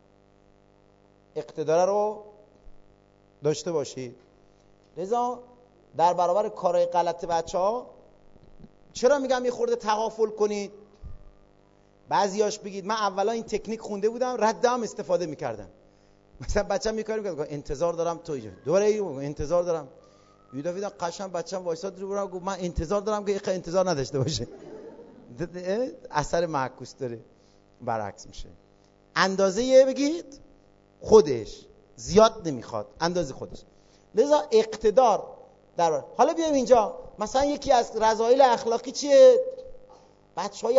Speaker 1: اقتدار رو داشته باشی. لذا در برابر کارهای غلط بچه‌ها چرا میگم یه خورده تغافل کنید؟ بعضیاش بگید من اولا این تکنیک خونده بودم ردم استفاده میکردم. مثلا بچه‌م میکردم که انتظار دارم تو اینجا دوره انتظار دارم، یه دفعه دیدم قشنگ بچه‌م وایساد رو برام گفت من انتظار دارم که انتظار نداشته باشه. اثر معکوس داره، برعکس میشه. اندازه بگید خودش زیاد نمیخواد، اندازه خودش. لذا اقتدار در حالا بیایم اینجا مثلا یکی از رذایل اخلاقی چیه؟ بچهای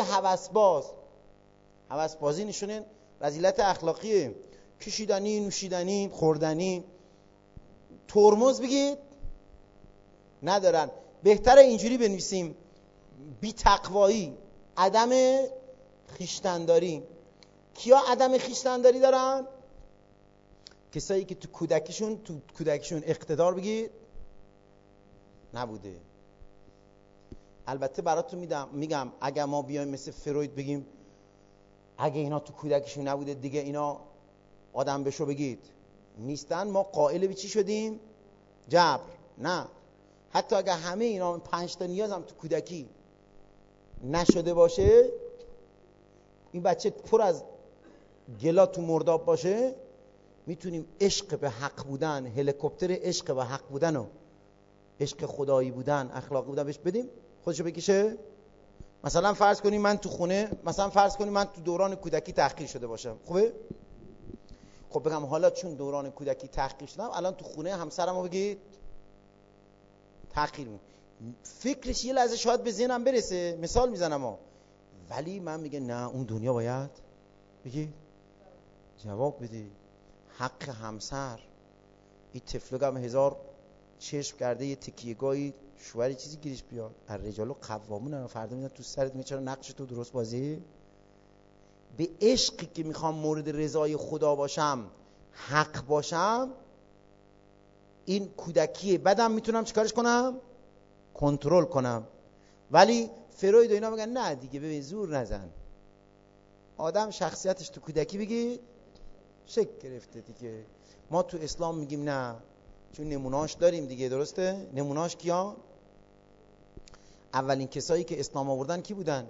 Speaker 1: هوسبازی نشونه رذیلت اخلاقیه. کشیدنی، نوشیدنی، خوردنی، ترمز بگید ندارن. بهتره اینجوری بنویسیم: بی تقوایی، عدم خویشتن‌داری. کیا عدم خویشتن‌داری دارن؟ کسایی که تو کودکیشون اقتدار بگید نبوده. البته براتون میگم اگه ما بیایم مثل فروید بگیم اگه اینا تو کودکیشون نبوده دیگه اینا آدم بشو بگید نیستن، ما قائل به چی شدیم؟ جبر. نه، حتی اگه همه اینا 5 تا نیاز هم تو کودکی نشده باشه، این بچه پر از گلا تو مرداب باشه، میتونیم عشق به حق بودن، هلیکوپتر عشق به حق بودن و عشق خدایی بودن، اخلاقی بودن بهش بدیم، خودشو بکشه. مثلا فرض کنیم من تو خونه، مثلا فرض کنیم من تو دوران کودکی تحقیر شده باشم، خوبه؟ خب بگم حالا چون دوران کودکی تحقیر شدم الان تو خونه همسرمو بگید تحقیر فکرش یه لحظه شاید به ذهنم برسه، مثال میزنم ولی من میگه نه، اون دنیا باید بگی جواب بدی. حق همسر، این تفلگم 1000 چشم کرده یه تکیهگاهی شوهر چیزی گیرش بیاد. الرجال قوامون، فردا میاد تو سرت میگه چرا نقش تو درست بازی؟ به عشقی که میخوام مورد رضای خدا باشم، حق باشم، این کودکیه. بعدم میتونم چیکارش کنم؟ کنترل کنم. ولی فروید و اینا میگن نه دیگه، ببین زور نزن، آدم شخصیتش تو کودکی بگی شکل گرفته دیگه. ما تو اسلام میگیم نه، چون نمونهاش داریم دیگه. درسته؟ نمونهاش کیا؟ اولین کسایی که اسلام آوردن کی بودن؟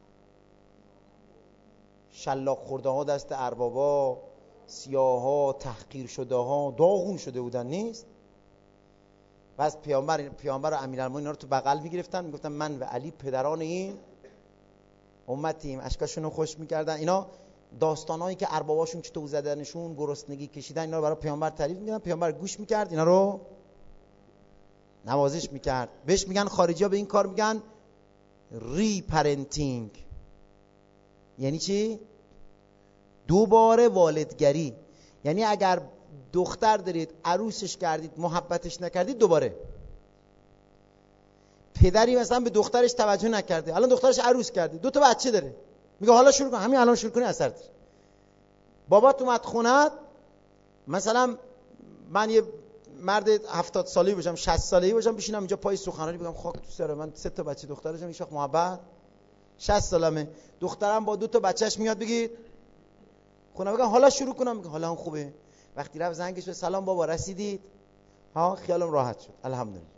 Speaker 1: شلاق خورده ها دست اربابا، سیاه ها، تحقیر شده ها، داغون شده بودن نیست؟ بس پیامبر و امیرالمومنین رو تو بغل میگرفتن میگفتن من و علی پدران این امتیم، اشکاشون رو خوش میکردن. اینا داستانایی که ارباباشون چطور زدنشون، گرسنگی کشیدن، اینا رو برای پیامبر تعریف میکردن. پیامبر گوش میکرد، اینا رو نوازش میکرد. بهش میگن خارجی‌ها به این کار میگن ریپرنتینگ. یعنی چی؟ دوباره والدگری. یعنی اگر دختر دارید عروسش کردید محبتش نکردید، دوباره پدری مثلا به دخترش توجه نکرده، الان دخترش عروس کرده، 2 تا بچه داره، میگه حالا شروع کن، همین الان شروع کنی اثر داره. بابات اومد خونت، مثلا من یه مرد 70 ساله‌ای باشم، 60 ساله‌ای باشم، بشینم اینجا پای سخنرانی بگم خاک تو سر من 3 تا بچه دختر داشتم، هیچ وقت محبت، 60 سالمه، دخترم با 2 تا بچه‌اش میاد بگید خونه، بگم حالا شروع کنم، میگه حالا هم خوبه. وقتی رفت زنگش به سلام بابا رسیدید، ها خیالم راحت شد الحمدلله.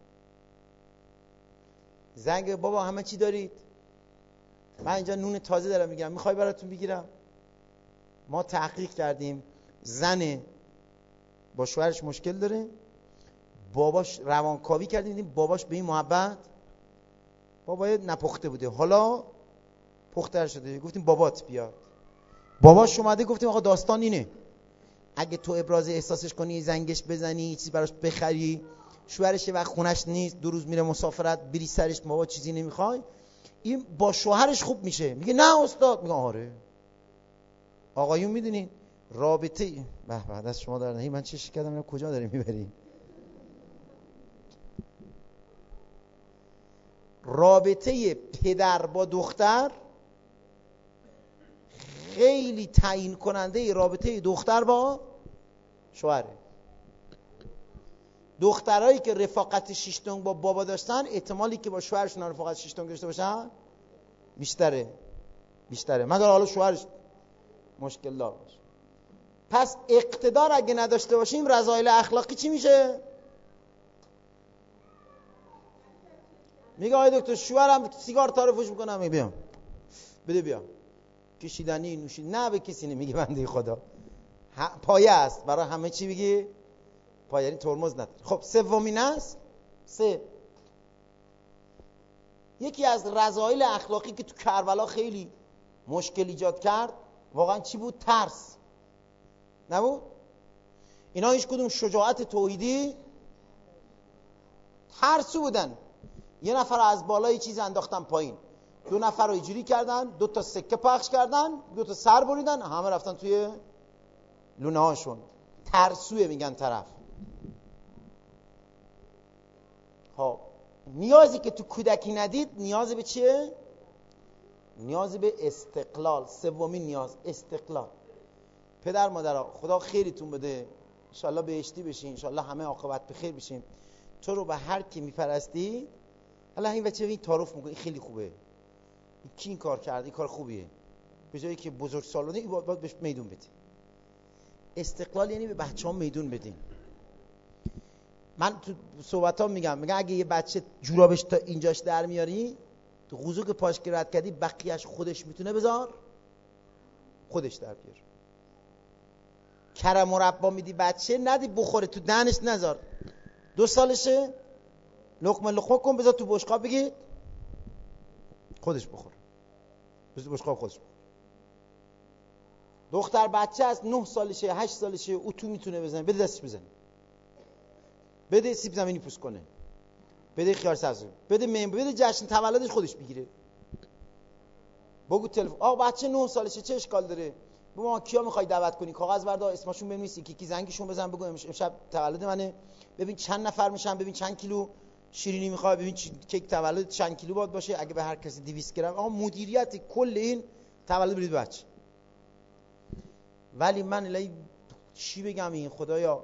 Speaker 1: زنگ بابا همه چی دارید؟ من اینجا نون تازه دارم میگم، میخوای براتون بگیرم؟ ما تحقیق کردیم زن با شوهرش مشکل داره، باباش روانکاوی کردیم، دیدیم باباش به این محبت، بابا نپخته بوده حالا پختر شده، گفتیم بابات بیاد، باباش اومده، گفتیم آقا داستان اینه، اگه تو ابراز احساسش کنی، زنگش بزنی، چیزی براش بخری، شوهرش یه وقت خونش نیست، 2 روز میره مسافرت، بری سرش، بابا چیزی نمیخوای، این با شوهرش خوب میشه. میگه نه استاد، میگه آره. آقایون میدونین رابطه به بعد از شما در نهی من چه کردم، اینا کجا داریم میبریم؟ رابطه پدر با دختر خیلی تعیین کننده رابطه دختر با شوهره. دخترایی که رفاقت شیشتونگ با بابا داشتن، احتمالی که با شوهرشون رفاقت شیشتونگ داشته باشن بیشتره، مگر حالا شوهرش مشکل دار باشه. پس اقتدار اگه نداشته باشیم، رذایل اخلاقی چی میشه؟ میگه آقای دکتر شوهرم سیگار تعارفش میکنم، میگه بیام بده بیام، کشیدنی نوشید، نه به کسی نمیگه، بنده خدا پایه است برای همه چی، بگی پایه، یعنی ترمز نداره. خب سومین است، 3 یکی از رذایل اخلاقی که تو کربلا خیلی مشکل ایجاد کرد، واقعا چی بود؟ ترس نبود. اینا هیچ کدوم شجاعت توحیدی، ترسو بودن. یه نفر از بالای چیز انداختن پایین، 2 نفر رو اینجوری کردن، 2 تا سکه پخش کردن، 2 تا سر بریدن، همه رفتن توی لونه هاشون. ترسوه میگن طرف. خب نیازی که تو کودکی ندید، نیاز به چیه؟ نیاز به استقلال. 3مین نیاز استقلال. پدر مادرها خدا خیرتون بده، انشالله بهشتی بشین، انشالله همه عاقبت به خیر بشین. تو رو به هر کی میپرستی، حالا این بچه این تعارف میکنه، خیلی خوبه، کی این کار کرده، این کار خوبیه، به جایی که بزرگ سالانه این باید بهش میدون بدی. استقلال یعنی به بچه‌ها میدون بدین. من تو صحبتام میگم اگه یه بچه جورابش تا اینجاش در میاری، تو قوزو که پاش که رد کردی، بقیه‌اش خودش میتونه بذار خودش در بیار. کرم مربا میدی بچه، ندی بخوره تو دهنش، نذار 2 سالشه لقمه کن، بذار تو بشقاب، بگی خودش بخور، بذار بشقاب خودش بخور. دختر بچه از 9 سالشه 8 سالشه اتو میتونه بزنه، بده دستش بزنه، بده سیب زمینی پوست کنه، بده خیار سبز، بده جشن تولدش خودش بگیره. بگو تلفن، آقا بچه 9 سالشه چه اشکال داره؟ ما کیا میخوای دعوت کنی؟ کاغذ بردار اسمشون بنویس، یکی زنگشون بزن، بگو امشب تولد منه، ببین چند نفر میشن، ببین چند کیلو شیرینی میخوای، ببین کیک تولد چند کیلو باید باشه، اگه به هر کسی 200 گرم. آقا مدیریت کل این تولد برید بچه. ولی من الهی چی بگم، این خدایا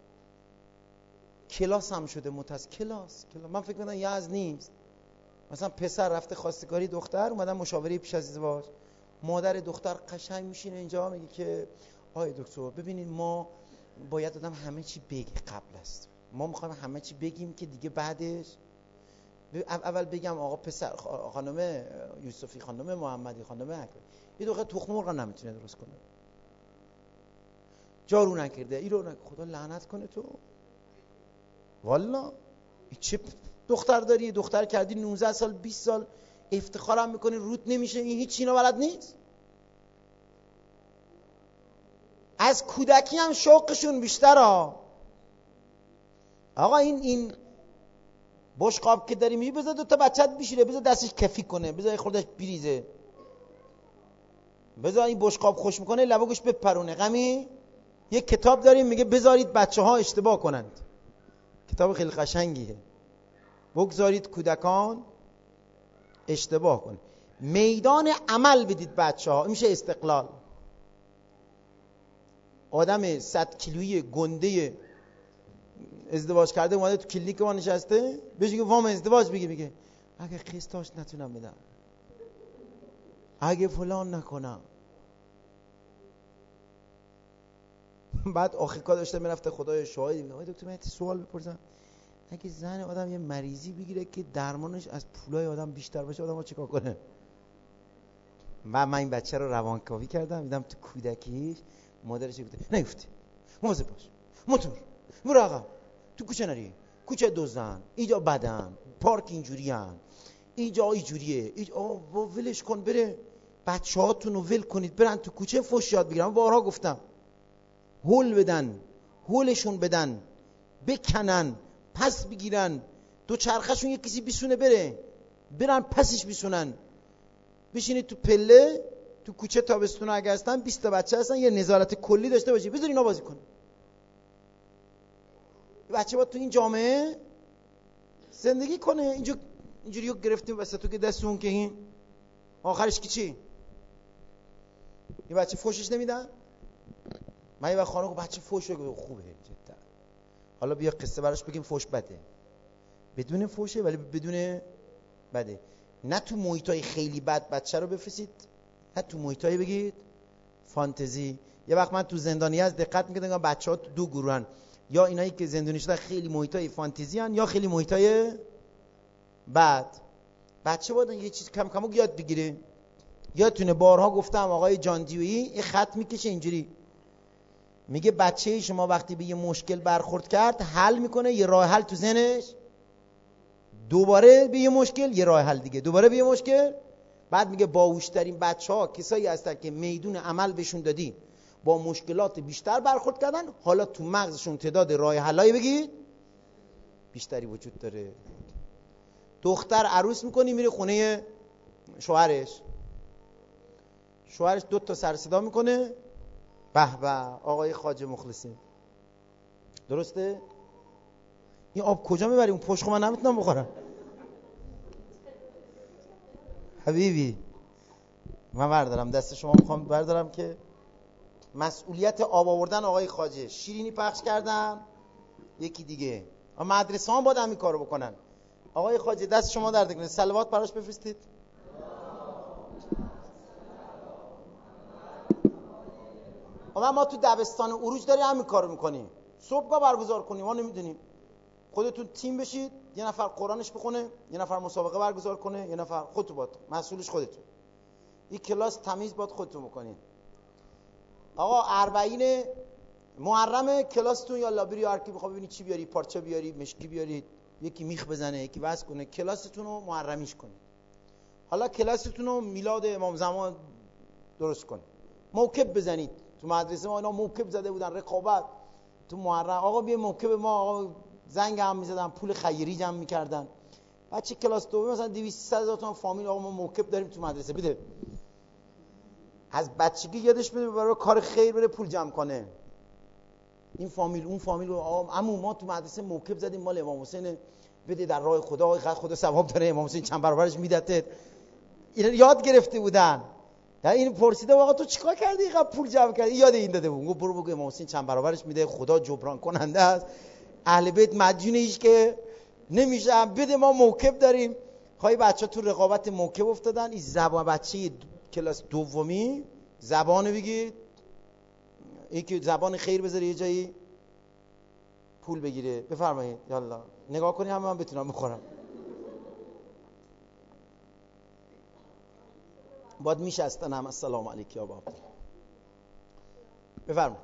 Speaker 1: کلاس هم شده کلاس. من فکر می‌کنم یزد نیست. مثلا پسر رفته خواستگاری دختر، اومدن مشاوره پیش از ازدواج، مادر دختر قشنگ میشینه اینجا میگه که آقای دکتر ببینید ما باید همه چی بگه قبل است، ما میخوایم همه چی بگیم که دیگه بعدش اول بگم آقا پسر خانم یوسفی، خانم محمدی، خانم اکبر، یه دقیقه تخم مرغ نمیتونه درست کنه، جارو نکرده، این رو خدا لعنت کنه تو. والا این چه دختر داری؟ دختر کردی 19 سال 20 سال افتخارم میکنی رود نمیشه، این هیچ اینا بلد نیست. از کودکی هم شوقشون بیشتر ها. آقا این بشقاب که داری میبی بذار 2 تا بچت بشیره، بذار دستش کفی کنه، بذار خودش بریزه، بذار این بشقاب خوش میکنه لبه گوش بپرونه. غمی یک کتاب داریم میگه بذارید بچه ها اشتباه کنند، کتاب خیلی قشنگیه، بگذارید کودکان اشتباه کنند، میدان عمل بدید بچه ها، میشه استقلال. آدم 100 کیلویی گنده ازدواج کرده اومده تو کلینیک ما نشسته، بهش میگه وام ازدواج بگی، میگه اگه قسطاش نتونم بدم، اگه فلان نکنم. بعد آخر کار داشته میرفته خدای شاهد، میگه دکتر من سوال بپرسم، اگه زن آدم یه مریضی بگیره که درمانش از پولای آدم بیشتر باشه، آدم ها چیکار کنه؟ من این بچه رو روانکاوی کردم، دیدم تو کودکیش مادرش گفته نیفتی، مواظب باش، موتور برو آقا، تو کوچه نری، کوچه دوزن، اینجا بدن، پارک اینجوریان، اینجا اینجوریه، با ولش کن بره. بچه‌هاتون رو ول کنید برن تو کوچه فحش یاد بگیرن. بارها گفتم هول بدن، هولشون بدن، بکنن، پس بگیرن، دو چرخشون یک کسی بیسونه بره، برن پسش بیسونن. بشینید تو پله تو کوچه تابستون اگه هستن 20 تا بچه هستن، یه نظارت کلی داشته باشی، بذار اینا بازی کنن. بچه باید تو این جامعه زندگی کنه. اینجوری گرفتیم وسط که دستون که این آخرش کی چی؟ این بچه فوشش نمیدن؟ من یه وقت خانم گفت بچه فوش رو خوبه جدا، حالا بیا قصه براش بگیم فوش بده. بدون فوشه ولی بدون بده. نه تو محیطای خیلی بد بچه رو بفرستید، نه تو محیطای بگید فانتزی. یه وقت من تو زندانی از دقت می‌کردم بچه‌ها تو 2 گروهن، یا اینایی که زندانی شدن خیلی محیطای فانتزی ان، یا خیلی محیطای بد. بچه باید یه چیز کم کم یاد بگیره. یادتونه بارها گفتم آقای جاندیویی این خط میکشه اینجوری، میگه بچه شما وقتی به یه مشکل برخورد کرد حل میکنه، یه راه حل تو ذهنش، دوباره به یه مشکل، یه راه حل دیگه، دوباره به یه مشکل. بعد میگه باهوشترین بچه‌ها کسایی هستن که میدون عمل بهشون دادی با مشکلات بیشتر برخورد کردن، حالا تو مغزشون تعداد راه حلای بگید بیشتری وجود داره. دختر عروس میکنی میره خونه شوهرش 2 تا سر صدا میکنه، به به آقای خواجه مخلصی، درسته؟ این آب کجا میبری؟ اون پشت من نمیتونم بخورم حبیبی. من بردارم دست شما، میخوام بردارم که مسئولیت آب آوردن آقای خواجه. شیرینی پخش کردن یکی دیگه، مدرسه ها باید همین کارو بکنن. آقای خواجه دست شما درد کنه، صلوات براش بفرستید. ما تو دبستان عروج داری همین کارو میکنیم، صبحگاه برگزار کنیم، ما نمیدونیم. خودتون تیم بشید، یه نفر قرآنش بخونه، یه نفر مسابقه برگزار کنه، یه نفر خودتون باید مسئولش خودتون. این کلاس تمیز باید خودتون بکنین. آقا 40 محرم کلاستون یا لابری هر کی بخواد ببینید چی بیاری، پارچه بیاری، مشکی بیاری، یکی میخ بزنه، یکی وصل کنه، کلاستون رو محرمیش کنید. حالا کلاستون رو میلاد امام زمان درست کنید، موکب بزنید. تو مدرسه ما اینا موکب زده بودن، رقابت تو محرم. آقا بیا موکب ما، آقا زنگ هم میزدن، پول خیری جمع میکردن. بچه کلاس دوم مثلا 200-300 هزار تومان فامیل، آقا ما موکب داریم تو مدرسه، بده. از بچگی یادش بده برای کار خیر بره پول جمع کنه. این فامیل اون فامیل، آقا عمو ما تو مدرسه موکب زدیم مال امام حسین، بده در راه خدا، آقا خدا ثواب داره، امام حسین چند برابرش میدته. اینا یاد گرفته بودن. این پرسیده آقا تو چیکار کردی اینقدر پول جمع کردی؟ یاد این داده بود. گفت برو بگو امام حسین چند برابرش میده، خدا جبران کننده است، اهل بیت مدیون ایش که نمیشه، بده ما موکب داریم. خواهی بچه تو رقابت موکب افتادن. این زبان بچه کلاس دومی زبان بگید، این که زبان خیر بذاره یه جایی پول بگیره. بفرمایید یالا نگاه کنی همه من بتونم بخورم. باید میشستنم. السلام علیکم یا باب. بفرمایید.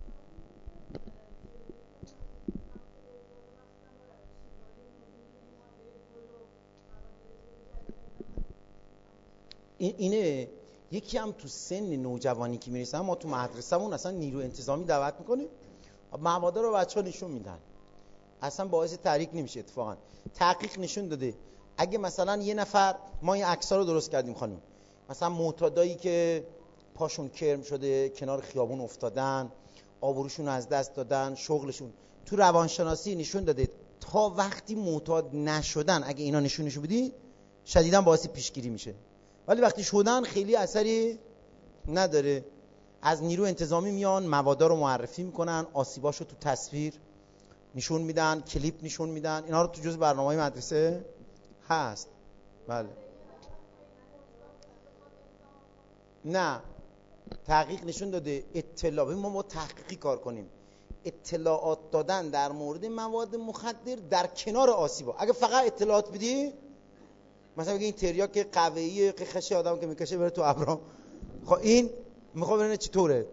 Speaker 1: اینه یکی هم تو سن نوجوانی که میرسن، ما تو مدرسه‌مون اصلا نیرو انتظامی دعوت میکنیم، مواد رو بچه‌ها نشون میدن، اصلا باعث تحریک نمیشه. اتفاقا تحقیق نشون داده اگه مثلا یه نفر، ما این عکس‌ها رو درست کردیم خانم، مثلا معتادایی که پاشون کرم شده، کنار خیابون افتادن، آبروشون از دست دادن، شغلشون، تو روانشناسی نشون داده تا وقتی معتاد نشدن اگه اینا نشونشو بدی شدیداً باعث پیشگیری میشه، ولی وقتی شدن خیلی اثری نداره. از نیرو انتظامی میان موادا رو معرفی میکنن، آسیباشو تو تصویر نشون میدن، کلیپ نشون میدن، اینا رو تو جز برنامه‌های مدرسه هست. بله. نه، تحقیق نشون داده اطلاع، ما با تحقیقی کار کنیم، اطلاعات دادن در مورد مواد مخدر در کنار آسیبا. اگه فقط اطلاعات بدی، مثلا بگی این تریاک قهوه‌ای قشقش آدم که میکشه بره تو ابرام، خب این میخوام ببینه چطوره.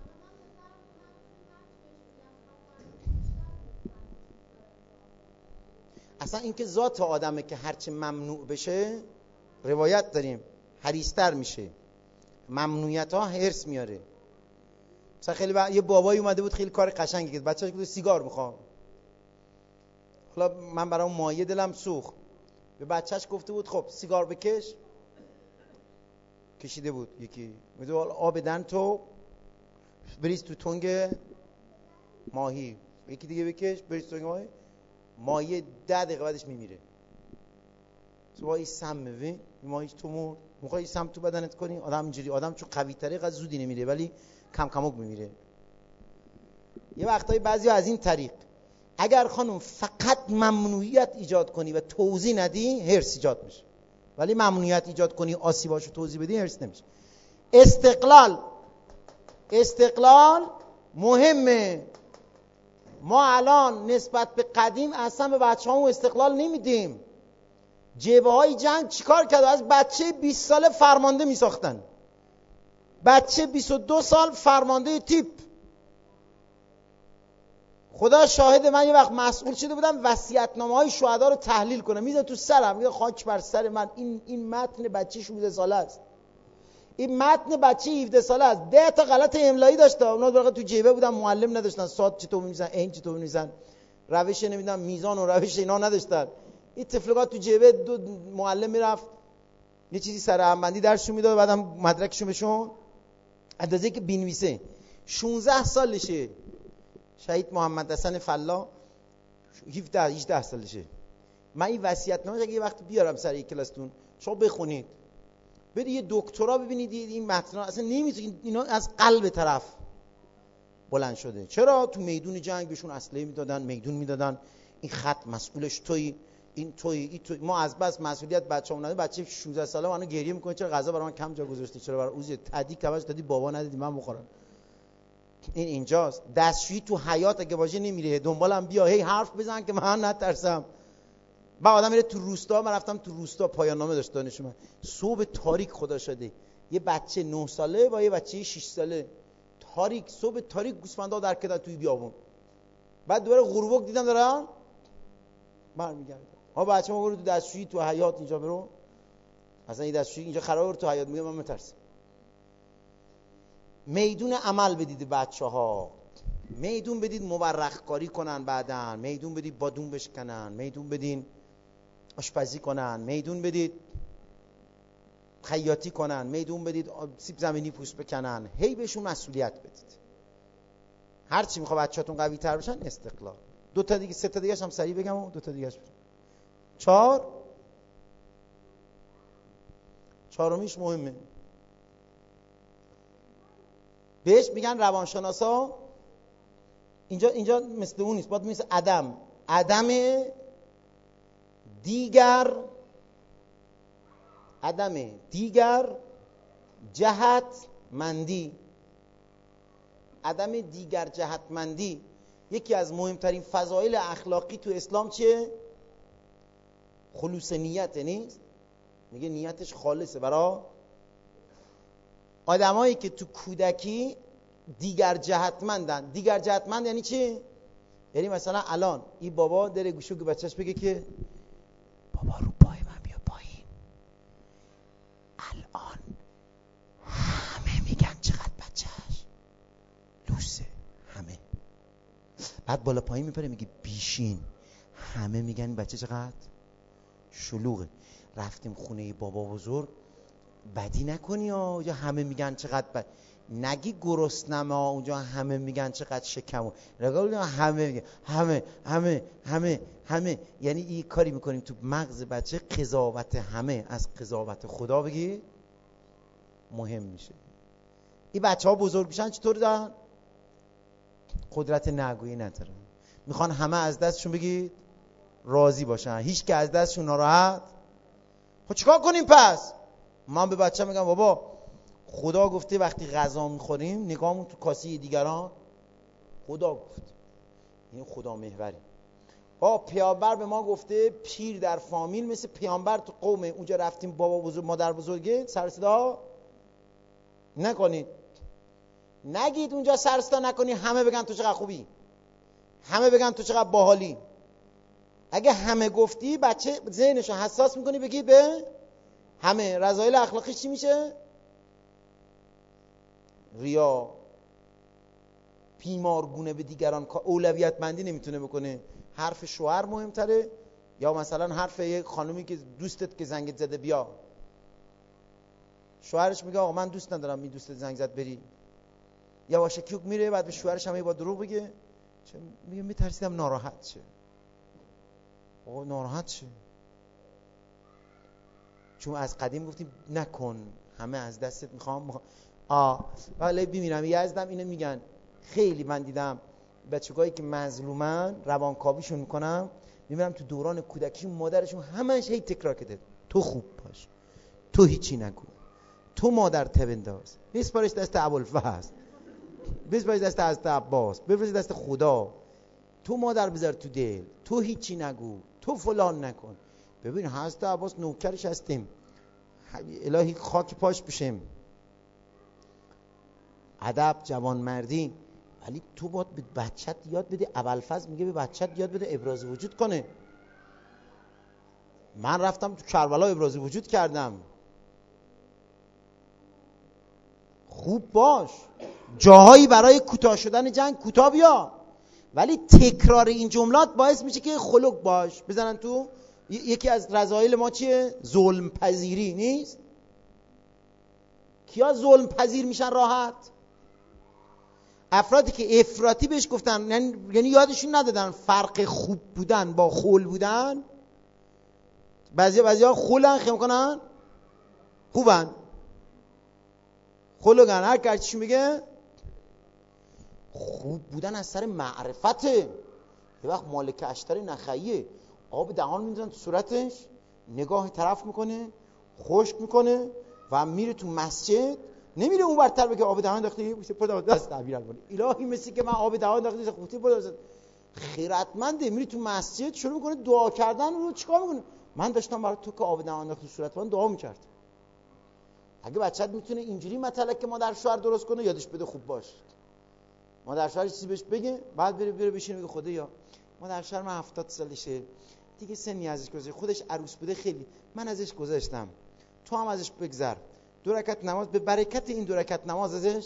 Speaker 1: اصلا این که ذات آدمه که هرچی ممنوع بشه، روایت داریم حریص‌تر میشه، ممنوعیت ها حرص میاره. مثلا خیلی یه بابایی اومده بود خیلی کار قشنگی کرد، بچه‌ش گفت سیگار میخوام، حالا من برام مایه دلم سوخت، به بچه‌ش گفته بود خب سیگار بکش، کشیده بود، یکی میگه آب بدن تو بریز تو تنگ ماهی، یکی دیگه بکش بریز تو تنگ ماهی 10 دقیقه بعدش میمیره. وای سم ببین ماهی تو مرد، میخوای سم تو بدنت کنی؟ آدم اینجوری، آدم چون قوی تره قد زودی نمیره ولی کم کمک میمیره. یه وقتایی بعضیا از این طریق، اگر خانم فقط ممنوعیت ایجاد کنی و توضیح ندی حرص ایجاد میشه، ولی ممنوعیت ایجاد کنی آسیباشو توضیح بدی حرص نمیشه. استقلال مهمه. ما الان نسبت به قدیم اصلا به بچه‌هامون استقلال نمیدیم. جبهه‌های جنگ چیکار کرد؟ از بچه 20 ساله فرمانده میساختن، بچه 22 سال فرمانده تیپ. خدا شاهد، من یه وقت مسئول شده بودم وصیت‌نامه‌های شهدا رو تحلیل کنم، میذارم تو سرم، میگه خاک بر سر من، این متن بچه 16 ساله است، این متن بچه 17 ساله است، 10 تا غلط املایی داشته، اونا در واقع تو جیبه بودن، معلم نداشتن، صاد چطور می‌نویسن، عین چطور می‌نویسن، روش نمیدونم میزان و روش اینا نداشتن. این تفلقات تو جیبه، دو معلم میرفت یه چیزی سر همبندی درسشون میداد، بعدم مدرکشون بهشون اندازه که بنویسه. 16 سالشه شهید محمد حسن فلا، 18 سالشه. من این وصیت‌نامه اگه یه وقت بیارم سر یک کلاستون شما بخونید، برید یه دکترا ببینید این متنا اصلا نمیتونید، اینا از قلب طرف بلند شده. چرا؟ تو میدون جنگ بهشون اسلحه میدادن، میدون میدادن، این خط مسئولش تویی، این تویی. ما از بس مسئولیت بچه‌مون نداره، بچه 16 ساله منو گریه میکنه چرا غذا برای من کم جا گذاشتی، چرا برای اوزی تدی کمش دادی بابا ندادی من بخورم. این اینجاست. دستشویی تو حیاط اگه باشه نمیره، دنبالم بیا هی حرف بزن که من نترسم. با آدم میره تو روستا، من رفتم تو روستا، پایان نامه داشت دانش من، صبح تاریک خدا شده، یه بچه 9 ساله با یه بچه 6 ساله، تاریک، صبح تاریک گوسفندا در کدن توی بیابون، بعد دوباره غروبک دیدم دارن برمیگردن. ها بچه‌مو برو تو دستشویی تو حیاط اینجا برو، اصلا این دستشویی اینجا خرابه، تو حیاط. میگم من مترسم. میدون عمل بدید بچه‌ها، میدون بدید مورخ کاری کنن، بعدن میدون بدید بادون بشکنن، میدون بدین آشپزی کنن، میدون بدید خیاطی کنن، میدون بدید سیب زمینی پوست بکنن، هی بهشون مسئولیت بدید. هر چی میخواد بچه‌تون قوی تر بشن. استقلال. 2 تا دیگه 3 تا دیگه هم سریع بگم و 2 تا دیگه‌اش بگم. 4 چهارمیش مهمه، بهش میگن روانشناسا، اینجا مثل اون نیست، باید مثل عدم دیگر جهتمندی. عدم دیگر جهتمندی یکی از مهمترین فضایل اخلاقی تو اسلام چیه؟ خلوص نیت. نیست؟ میگه نیتش خالصه برای آدمایی که تو کودکی دیگر جهتمندن. دیگر جهتمند یعنی چی؟ یعنی مثلا الان این بابا داره گوشو که بچهش بگه که بابا رو پای من بیا پایین. الان همه میگن چقدر بچهش لوسه، همه. بعد بالا پایین میپره میگه بیشین، همه میگن این بچه چقدر شلوغه. رفتیم خونه بابا بزرگ، بدی نکنی ها، یا همه میگن چقدر نگی گرسنمه ها، اونجا همه میگن چقدر شکمو، همه میگن همه. یعنی این کاری میکنیم تو مغز بچه قضاوت همه از قضاوت خدا بگی مهم میشه. این بچه ها بزرگ میشن چطور دارن؟ قدرت نگویی ندارن، میخوان همه از دستشون بگید راضی باشن، هیچ که از دستشون ناراحت. خب چیکار کنیم پس؟ من به بچه میگم بابا خدا گفته وقتی غذا میخوریم نگاهمون تو کاسه دیگران، خدا گفت، این خدا محوری. با پیامبر به ما گفته پیر در فامیل مثل پیامبر تو قومه. اونجا رفتیم بابا بزرگ مادر بزرگه سر صدا نکنید، نگید اونجا سر صدا نکنی همه بگن تو چقدر خوبی، همه بگن تو چقدر باحالی. اگه همه گفتی بچه ذهنشو حساس میکنی بگید به همه. رذایل اخلاقی چی میشه؟ ریا، بیمارگونه به دیگران، اولویت بندی نمیتونه بکنه. حرف شوهر مهمتره یا مثلا حرف یک خانومی که دوستت که زنگت زده بیا، شوهرش میگه آقا من دوست ندارم این دوستت زنگ زد بری، یواشکی میره بعد به شوهرش هم با دروغ بگه، چه میگه میترسیدم ناراحت شه. آقا ناراحت شه، چون از قدیم گفتیم نکن، همه از دستت میخوام. ولی بمیرم یزدم اینو میگن. خیلی من دیدم بچگاهی که مظلومن روانکاویشون میکنم، میبینم تو دوران کودکیشون مادرشون همش هی تکرار کرده تو خوب باش، تو هیچی نگو، تو مادر تبنداز، بسپارش دست ابوالفضل، بسپارش دست حضرت عباس، بفرست دست خدا، تو مادر بذار تو دل، تو هیچی نگو، تو فلان نکن. ببین حضرت عباس نوکرش هستیم، الهی خاک پاش بشیم، ادب جوانمردی. ولی تو باید به بچت یاد بده. ابوالفضل میگه به بچت یاد بده ابراز وجود کنه. من رفتم تو کربلا ابراز وجود کردم. خوب باش، جاهایی برای کوتاه شدن جنگ کوتاه بیا، ولی تکرار این جملات باعث میشه که خلق باش. بزنن تو یکی از رذایل ما چیه؟ ظلم پذیری نیست؟ کیا ظلم پذیر میشن راحت؟ افرادی که افراطی بهش گفتن، یعنی یادشون ندادن فرق خوب بودن با خول بودن. بعضیا خولن خیلی میکنن خوبن، خلقن، هر کارچیشون میگه خوب بودن از سر معرفته. یه وقت مالک اشتری نخعیه آب دهان میندازن تو صورتش، نگاه طرف میکنه، خشک میکنه و میره تو مسجد. نمیره اون برتر بگه آب دهان انداختی پشت دست تعبیر کنه الهی مثل که من آب دهان انداختی خوتی پشت. خیرتمنده میری تو مسجد شروع میکنه دعا کردن. رو چیکار میکنه؟ من داشتم برای تو که آب دهان انداختی صورت من دعا میکرد. اگه بچه‌ت میتونه اینجوری مطلق که مادر شوهر درست کنه، یادش بده خوب باش. مادر شوهر چیزی بهش بگه، بعد بره بشینه بگه خدایا مادر شوهر من 70 سالشه دیگه، سنی ازش گذشته، خودش عروس بوده، خیلی من ازش گذشتم، تو هم ازش بگذر، 2 رکعت نماز به برکت این 2 رکعت نماز ازش.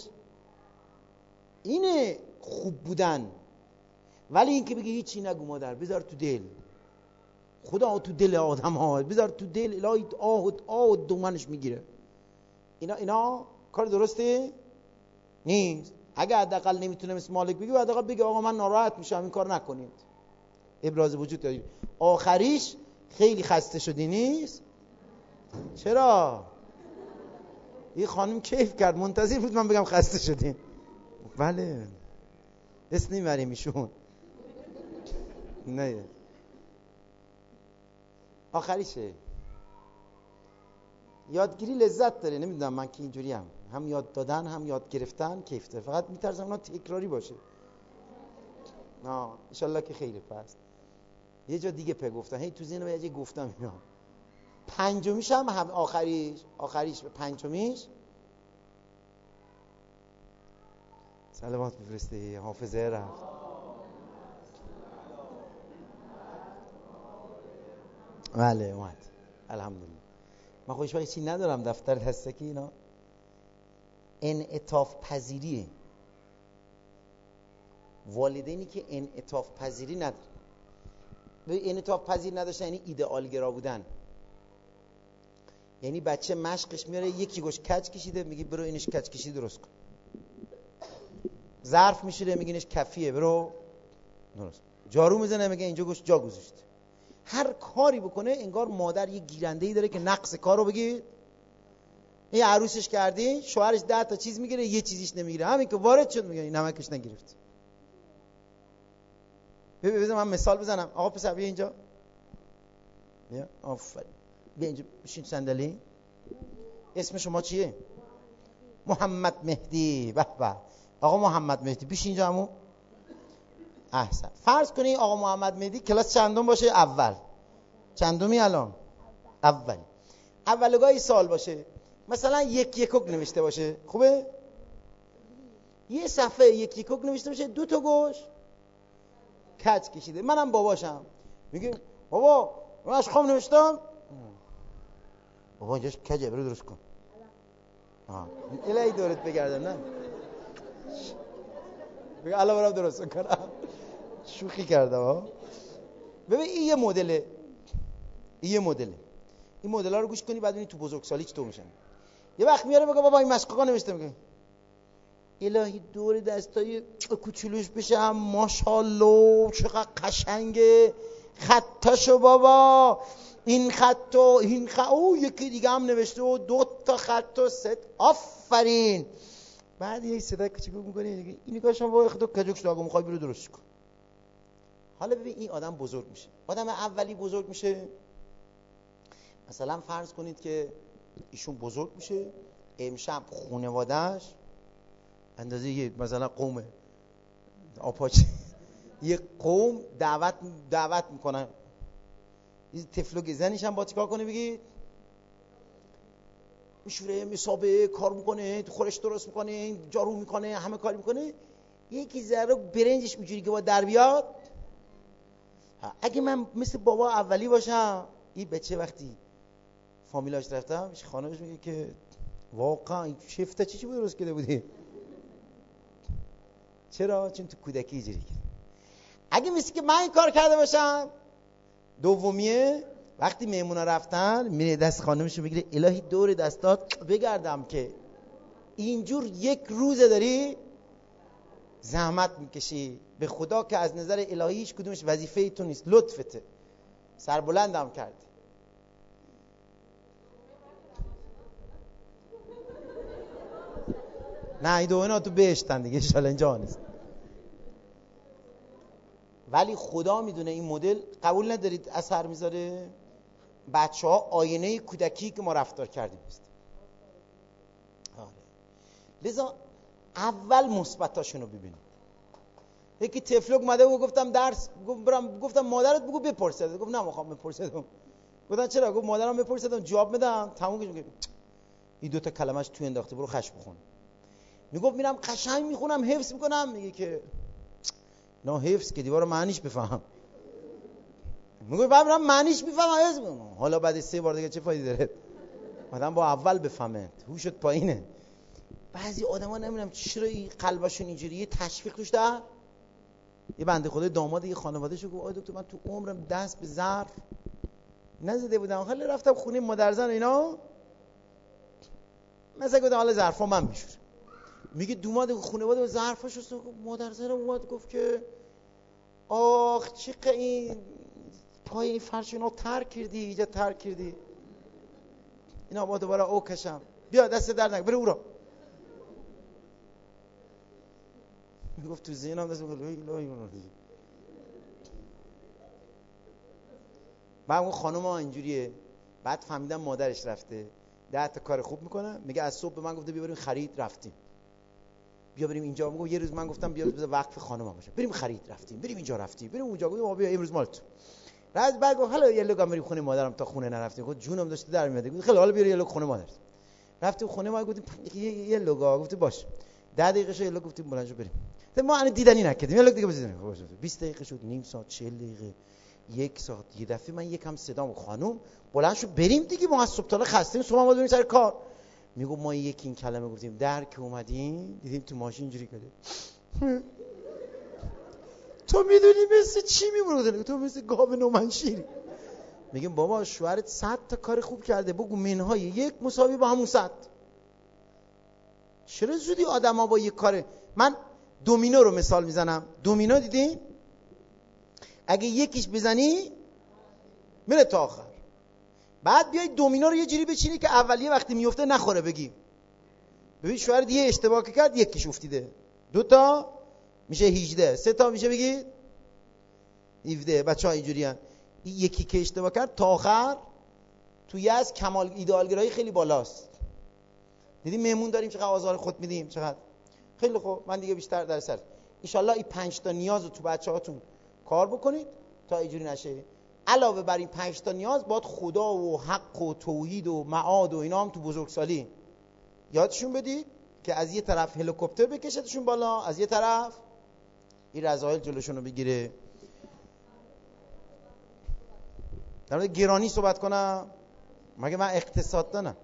Speaker 1: اینه خوب بودن. ولی این که بگی هیچی نگو مادر، بذار تو دل، خدا تو دل آدم ها بذار تو دل، الهی آه دومنش میگیره. اینا کار درسته نیست. اگه حداقل نمیتونه مثل مالک بگی، حداقل بگی آقا من ناراحت میشم این کار نکنید، ابراز وجود دارید. آخریش خیلی خسته شدی نیست؟ چرا؟ این خانم کیف کرد، منتظر بود من بگم خسته شدین. بله اسم نمیبریم ایشون. نه آخریشه. یادگیری لذت داره. نمیدونم من که اینجوری هم یاد دادن هم یاد گرفتن کیف داره، فقط میترسم اونا تکراری باشه. ان شاءالله که خیلی. پس یه جا دیگه گفتم، هی تو ذهنم یه جا گفتم اینا. پنجمیش هم آخریش پنجمیش سلامات بفرسته. حافظه رفت. بله اومد. الحمدلله. من خوشبختی چی ندارم دفتر دستکی اینا. انعطاف پذیریه. والدینی که انعطاف پذیری نداره، به انعطاف پذیر نداشتن یعنی ایدئال گرا بودن. یعنی بچه مشقش میاره یکی گوش کج کشیده میگی برو اینش کج کشیده درست کن. ظرف میشوره میگی اینش کفیه برو درست. جارو میزنه میگه اینجا گوش جا گذاشته. هر کاری بکنه انگار مادر یه گیرنده‌ای داره که نقص کارو بگید. این عروسش کردی شوهرش 10 تا چیز میگیره یه چیزیش نمیگیره، همین که وارد شد میگه این نمکش نگرفت. بذار من مثال بزنم. آقا پسر بیا اینجا. بیا آفرین. بیا اینجا بشین صندلی. اسم شما چیه؟ محمد مهدی. به به. آقا محمد مهدی بشین اینجا عمو. احسن. فرض کنی آقا محمد مهدی کلاس چندم باشه؟ اول. چندمی الان؟ اول. اولگاهی سال باشه. مثلا یکک نوشته باشه. خوبه؟ یه صفحه یکک نوشته باشه 2 تا گوش کج کشیده. منم باباشم. میگه بابا من اشخام نوشتم. بابا اینجاش کجه برو درست کن. الهی دورت بگردم نه. بگه الان برام درست کنم. شوخی کردم ها. ببین این یه مدله. این مدل ها رو گوش کنی بعد ببینی تو بزرگسالی چطور میشن. یه وقت میاره میگه بابا این مشقاقا نوشته میگه الهی دور دستای کوچولوش بشه ماشاءالله چقدر قشنگه خطاشو بابا این خط او یکی دیگه هم نوشته و 2 تا خط و 3 آفرین. بعد یه صدا کوچیکو میکنه این نگاهشون وای خدا کجوکش لاگو میخوای برو درست کن. حالا ببین این آدم بزرگ میشه. آدم اولی بزرگ میشه. مثلا فرض کنید که ایشون بزرگ میشه امشب خانواده‌اش اندازه یه مثلا قوم آپاچی یه قوم دعوت میکنن. این تفلوک زنیش هم با چیکار کنه بگید میشوره مسابقه کار میکنه خورش درست میکنه جارو میکنه همه کاری میکنه. یکی ذره برنجش اینجوری که با در بیاد. اگه من مثل بابا اولی باشم این بچه وقتی فامیلاش رفتم خانمش میگه که واقعا این شفته چی بود درست کرده بودی؟ چرا؟ چون تو کودکی اینجوری کرد. اگه مثل که من این کار کرده باشم دومیه وقتی مهمونا رفتن میره دست خانمشو میگیره الهی دور دستات بگردم که اینجور یک روزه داری زحمت میکشی به خدا که از نظر الهی هیچ کدومش وظیفه تو نیست لطفته سربلندم کردی. نه این دو اینا تو بهشتن دیگه انشالله اینجا نیست. ولی خدا میدونه این مدل قبول ندارید اثر میذاره. بچه ها آینه کودکی که ما رفتار کردیم است. لذا اول مثبتاشون رو ببینید. یکی تفلک اومده و گفتم درس گفتم مادرت بگو بپرسه. گفت نه میخوام بپرسم. گفتن چرا؟ گفت مادرم بپرسیدم جواب میدم تموم میگه این 2 تا کلمش تو انداخته برو خشم بخون. میگفت میرم قشنگ میخونم حفظ میکنم. میگه که نه حفظ که دیوار معنیش بفهم. میگه بعد برام معنیش میفهمم. حالا بعد 3 بار دیگه چه فایده داره؟ آدم با اول بفهمه. هوشت پایینه. بعضی آدما نمیدونم چرا این قلبشون اینجوریه تشویق توش دار. یه بنده خدای داماد یه خانواده‌شو گفت آ دکتر من تو عمرم دست به ظرف نزده بودم. حالا رفتم خونه مادرزن اینا مثلا گفتم حالا ظرفا من میشورم. میگه دوماد خانواده ظرفاشو گفت مادرزن اومد گفت که آخ چقدر این پای این فرش اینا ترک کردی اینجا ترک کردی اینا با دوباره او کشم بیا دست در نکن بره او را. میگفت تو ذهنم دست میگفت الهی بعد اون خانم ها اینجوریه. بعد فهمیدم مادرش رفته 10 تا کار خوب میکنه. میگه از صبح به من گفته بیا بریم خرید رفتیم بیا بریم اینجا. میگم یه روز من گفتم بیا بذار وقف خانم‌ها باشه بریم خرید رفتیم بریم اینجا رفتیم بریم اونجا. گفتم بیا امروز مال تو. بعد گفت حالا یه لگام بریم خونه مادرم تا خونه نرفتیم. گفت جونم داشته در میاد. گفت خیلی حالا بیا یه لگ خونه مادر. رفتیم خونه ما گفتیم یه لگا. گفت باش 10 دقیقه شد یلا گفتیم بلند شو بریم. ما الان دیدنی نکردیم، یلا دیگه بزنیم. 20 دقیقه شد، نیم ساعت، 40 دقیقه، 1 ساعت. یه دفعه من یکم صدام خانم بلند شو بریم دیگه، ما از صبح تا خستیم، صبح ما بریم سر کار. میگم ما این کلمه گفتیم، در که اومدیم دیدیم تو ماشین اینجوری کرده. تو میدونی مثل چی میمونه؟ تو مثل گاو نومنشیری. میگم بابا شوهرت 100 تا کار خوب کرده، بگو منهای 1 مساوی با همون 100. چرا زودی آدما با یک کاره. من دومینو رو مثال میزنم. دومینو دیدین؟ اگه یکیش بزنی میره تا آخر. بعد بیای دومینو رو یه جوری بچینی که اولیه وقتی میفته نخوره. بگی ببین شوهر دیگه اشتباه کرد، یکیش افتیده، 2 تا میشه 18، 3 تا میشه بگی 17. بچه‌ها اینجوری ان. این یکی که اشتباه کرد تا آخر توی از کمال ایدئالگرایی خیلی بالاست. دیدیم مهمون داریم چقدر آزار خود میدیم، چقدر خیلی خوب. من دیگه بیشتر در سر ان شاء الله این 5 تا نیاز رو تو بچه‌هاتون کار بکنید تا اینجوری نشه. علاوه بر این 5 تا نیاز باید خدا و حق و توحید و معاد و اینا هم تو بزرگسالی یادشون بدید که از یه طرف هلیکوپتر بکشتشون بالا، از یه طرف این رذایل جلوشون رو بگیره. در مورد گرانی صحبت کنم؟ مگه من اقتصاد دانم؟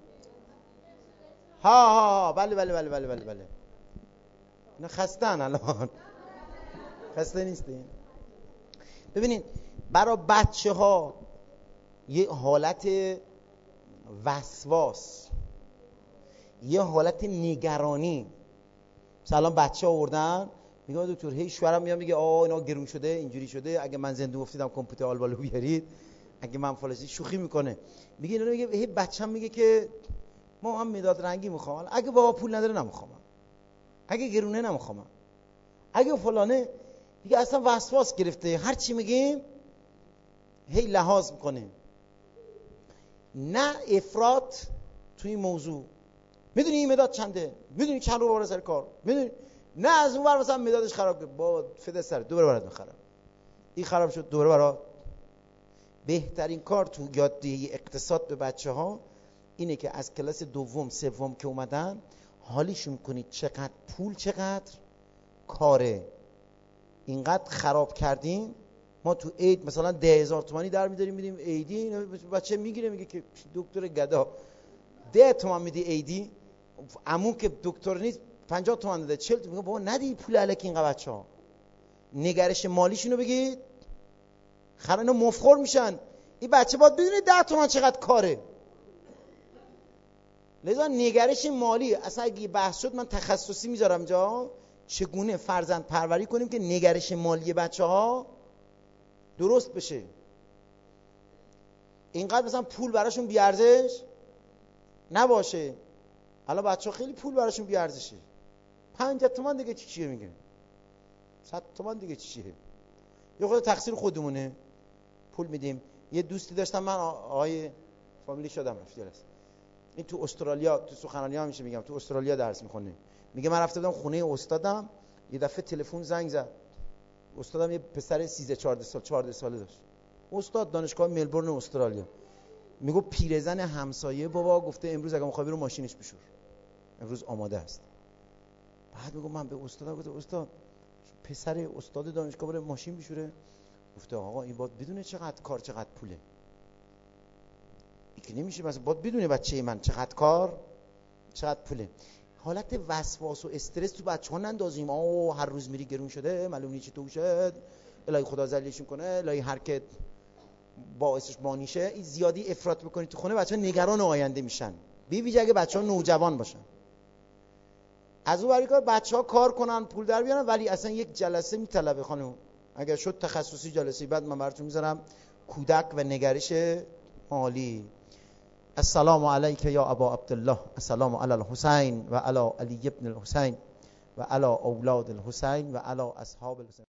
Speaker 1: ها بله. اینا خستن الان. خسته نیستین؟ ببینید برای بچه ها یه حالت وسواس، یه حالت نگرانی. مثلا بچه آوردن میگه دکتر هی شوهرم میاد میگه اینا گرون شده، اینجوری شده، اگه من زنده افتادم کامپیوتر آلبالو بیارید، اگه من فلانی. شوخی میکنه. میگه اینا میگه هی بچه‌م میگه که ما هم مداد رنگی میخوام، اگه بابا پول نداره نمیخوام، اگه گرونه نمیخوام، اگه فلانه. دیگه اصلا وسواس گرفته، هر چی میگیم هی لحاظ میکنه. نه افراط توی این موضوع. میدونی این مداد چنده؟ میدونی چند رو باره سر کار؟ میدونی؟ نه از اون ور مثلا مدادش خراب کرد، با فدا سر دوباره برات میخرم. این خراب شد دوباره برات. بهترین کار تو یادگیری اقتصاد به بچه‌ها اینه که از کلاس دوم سوم که اومدن حالیشون کنید چقدر پول چقدر کاره. اینقدر خراب کردیم ما تو عید مثلا 10,000 تومانی در می‌داریم میدیم عیدی. بچه میگیره میگه که دکتر گدا 10 تومن میدی عیدی، عمو که دکتر نیست 50 تومن داده 40 تومن. میگه بابا ندی پول الکی اینقدر بچه‌ها. نگرش مالیشونو بگید خرانا مفخور میشن. این بچه باید بدونه 10 تومن چقدر کاره. لذا نگرش مالی اصلا اگه بحث شد من تخصصی میذارم اینجا چگونه فرزند پروری کنیم که نگرش مالی بچه‌ها درست بشه. اینقدر مثلا پول براشون بیارزش نباشه. حالا بچه‌ها خیلی پول براشون بیارزشه. 50 تومن دیگه چیه میگه؟ 100 تومن دیگه چیه؟ یه خود تقصیر خودمونه. پول میدیم. یه دوستی داشتم من، آقای فامیلی شدم رفت. این تو استرالیا، تو سخنرانی میشه میگم، تو استرالیا درس میخونه. میگه من رفته بودم خونه استادم، یه دفعه تلفن زنگ زد. استادم یه پسر 14 ساله داشت. استاد دانشگاه ملبورن استرالیا. میگه پیرزن همسایه بابا گفته امروز اگه میخوای برو ماشینش بشور، امروز آماده است. بعد میگم من به استادم گفتم استاد پسر استاد دانشگاه بره ماشین بشوره؟ گفته آقا این باید بدونه چقدر کار چقدر پوله. این که نمیشه مثلا باید بدونه بچه من چقدر کار چقدر پوله. حالت وسواس و استرس تو بچه‌ها نندازیم. هر روز میری گرون شده، معلوم نیست تو شد، الهی خدا ذلیلشون کنه، الهی هر که باعثش بانیشه. این زیادی افراط بکنید تو خونه بچه‌ها نگران آینده میشن، بی ویژه اگه بچه‌ها نوجوان باشن. از اون ور بچه‌ها کار کنن پول در بیارن، ولی اصلا یک جلسه میطلبه خانم. اگر شد تخصصی جلسه بعد من براتون میذارم کودک و نگرش مالی. السلام علیک یا ابا عبدالله، السلام علی الحسین و علی علی ابن الحسین و علی اولاد الحسین و علی اصحاب الحسین.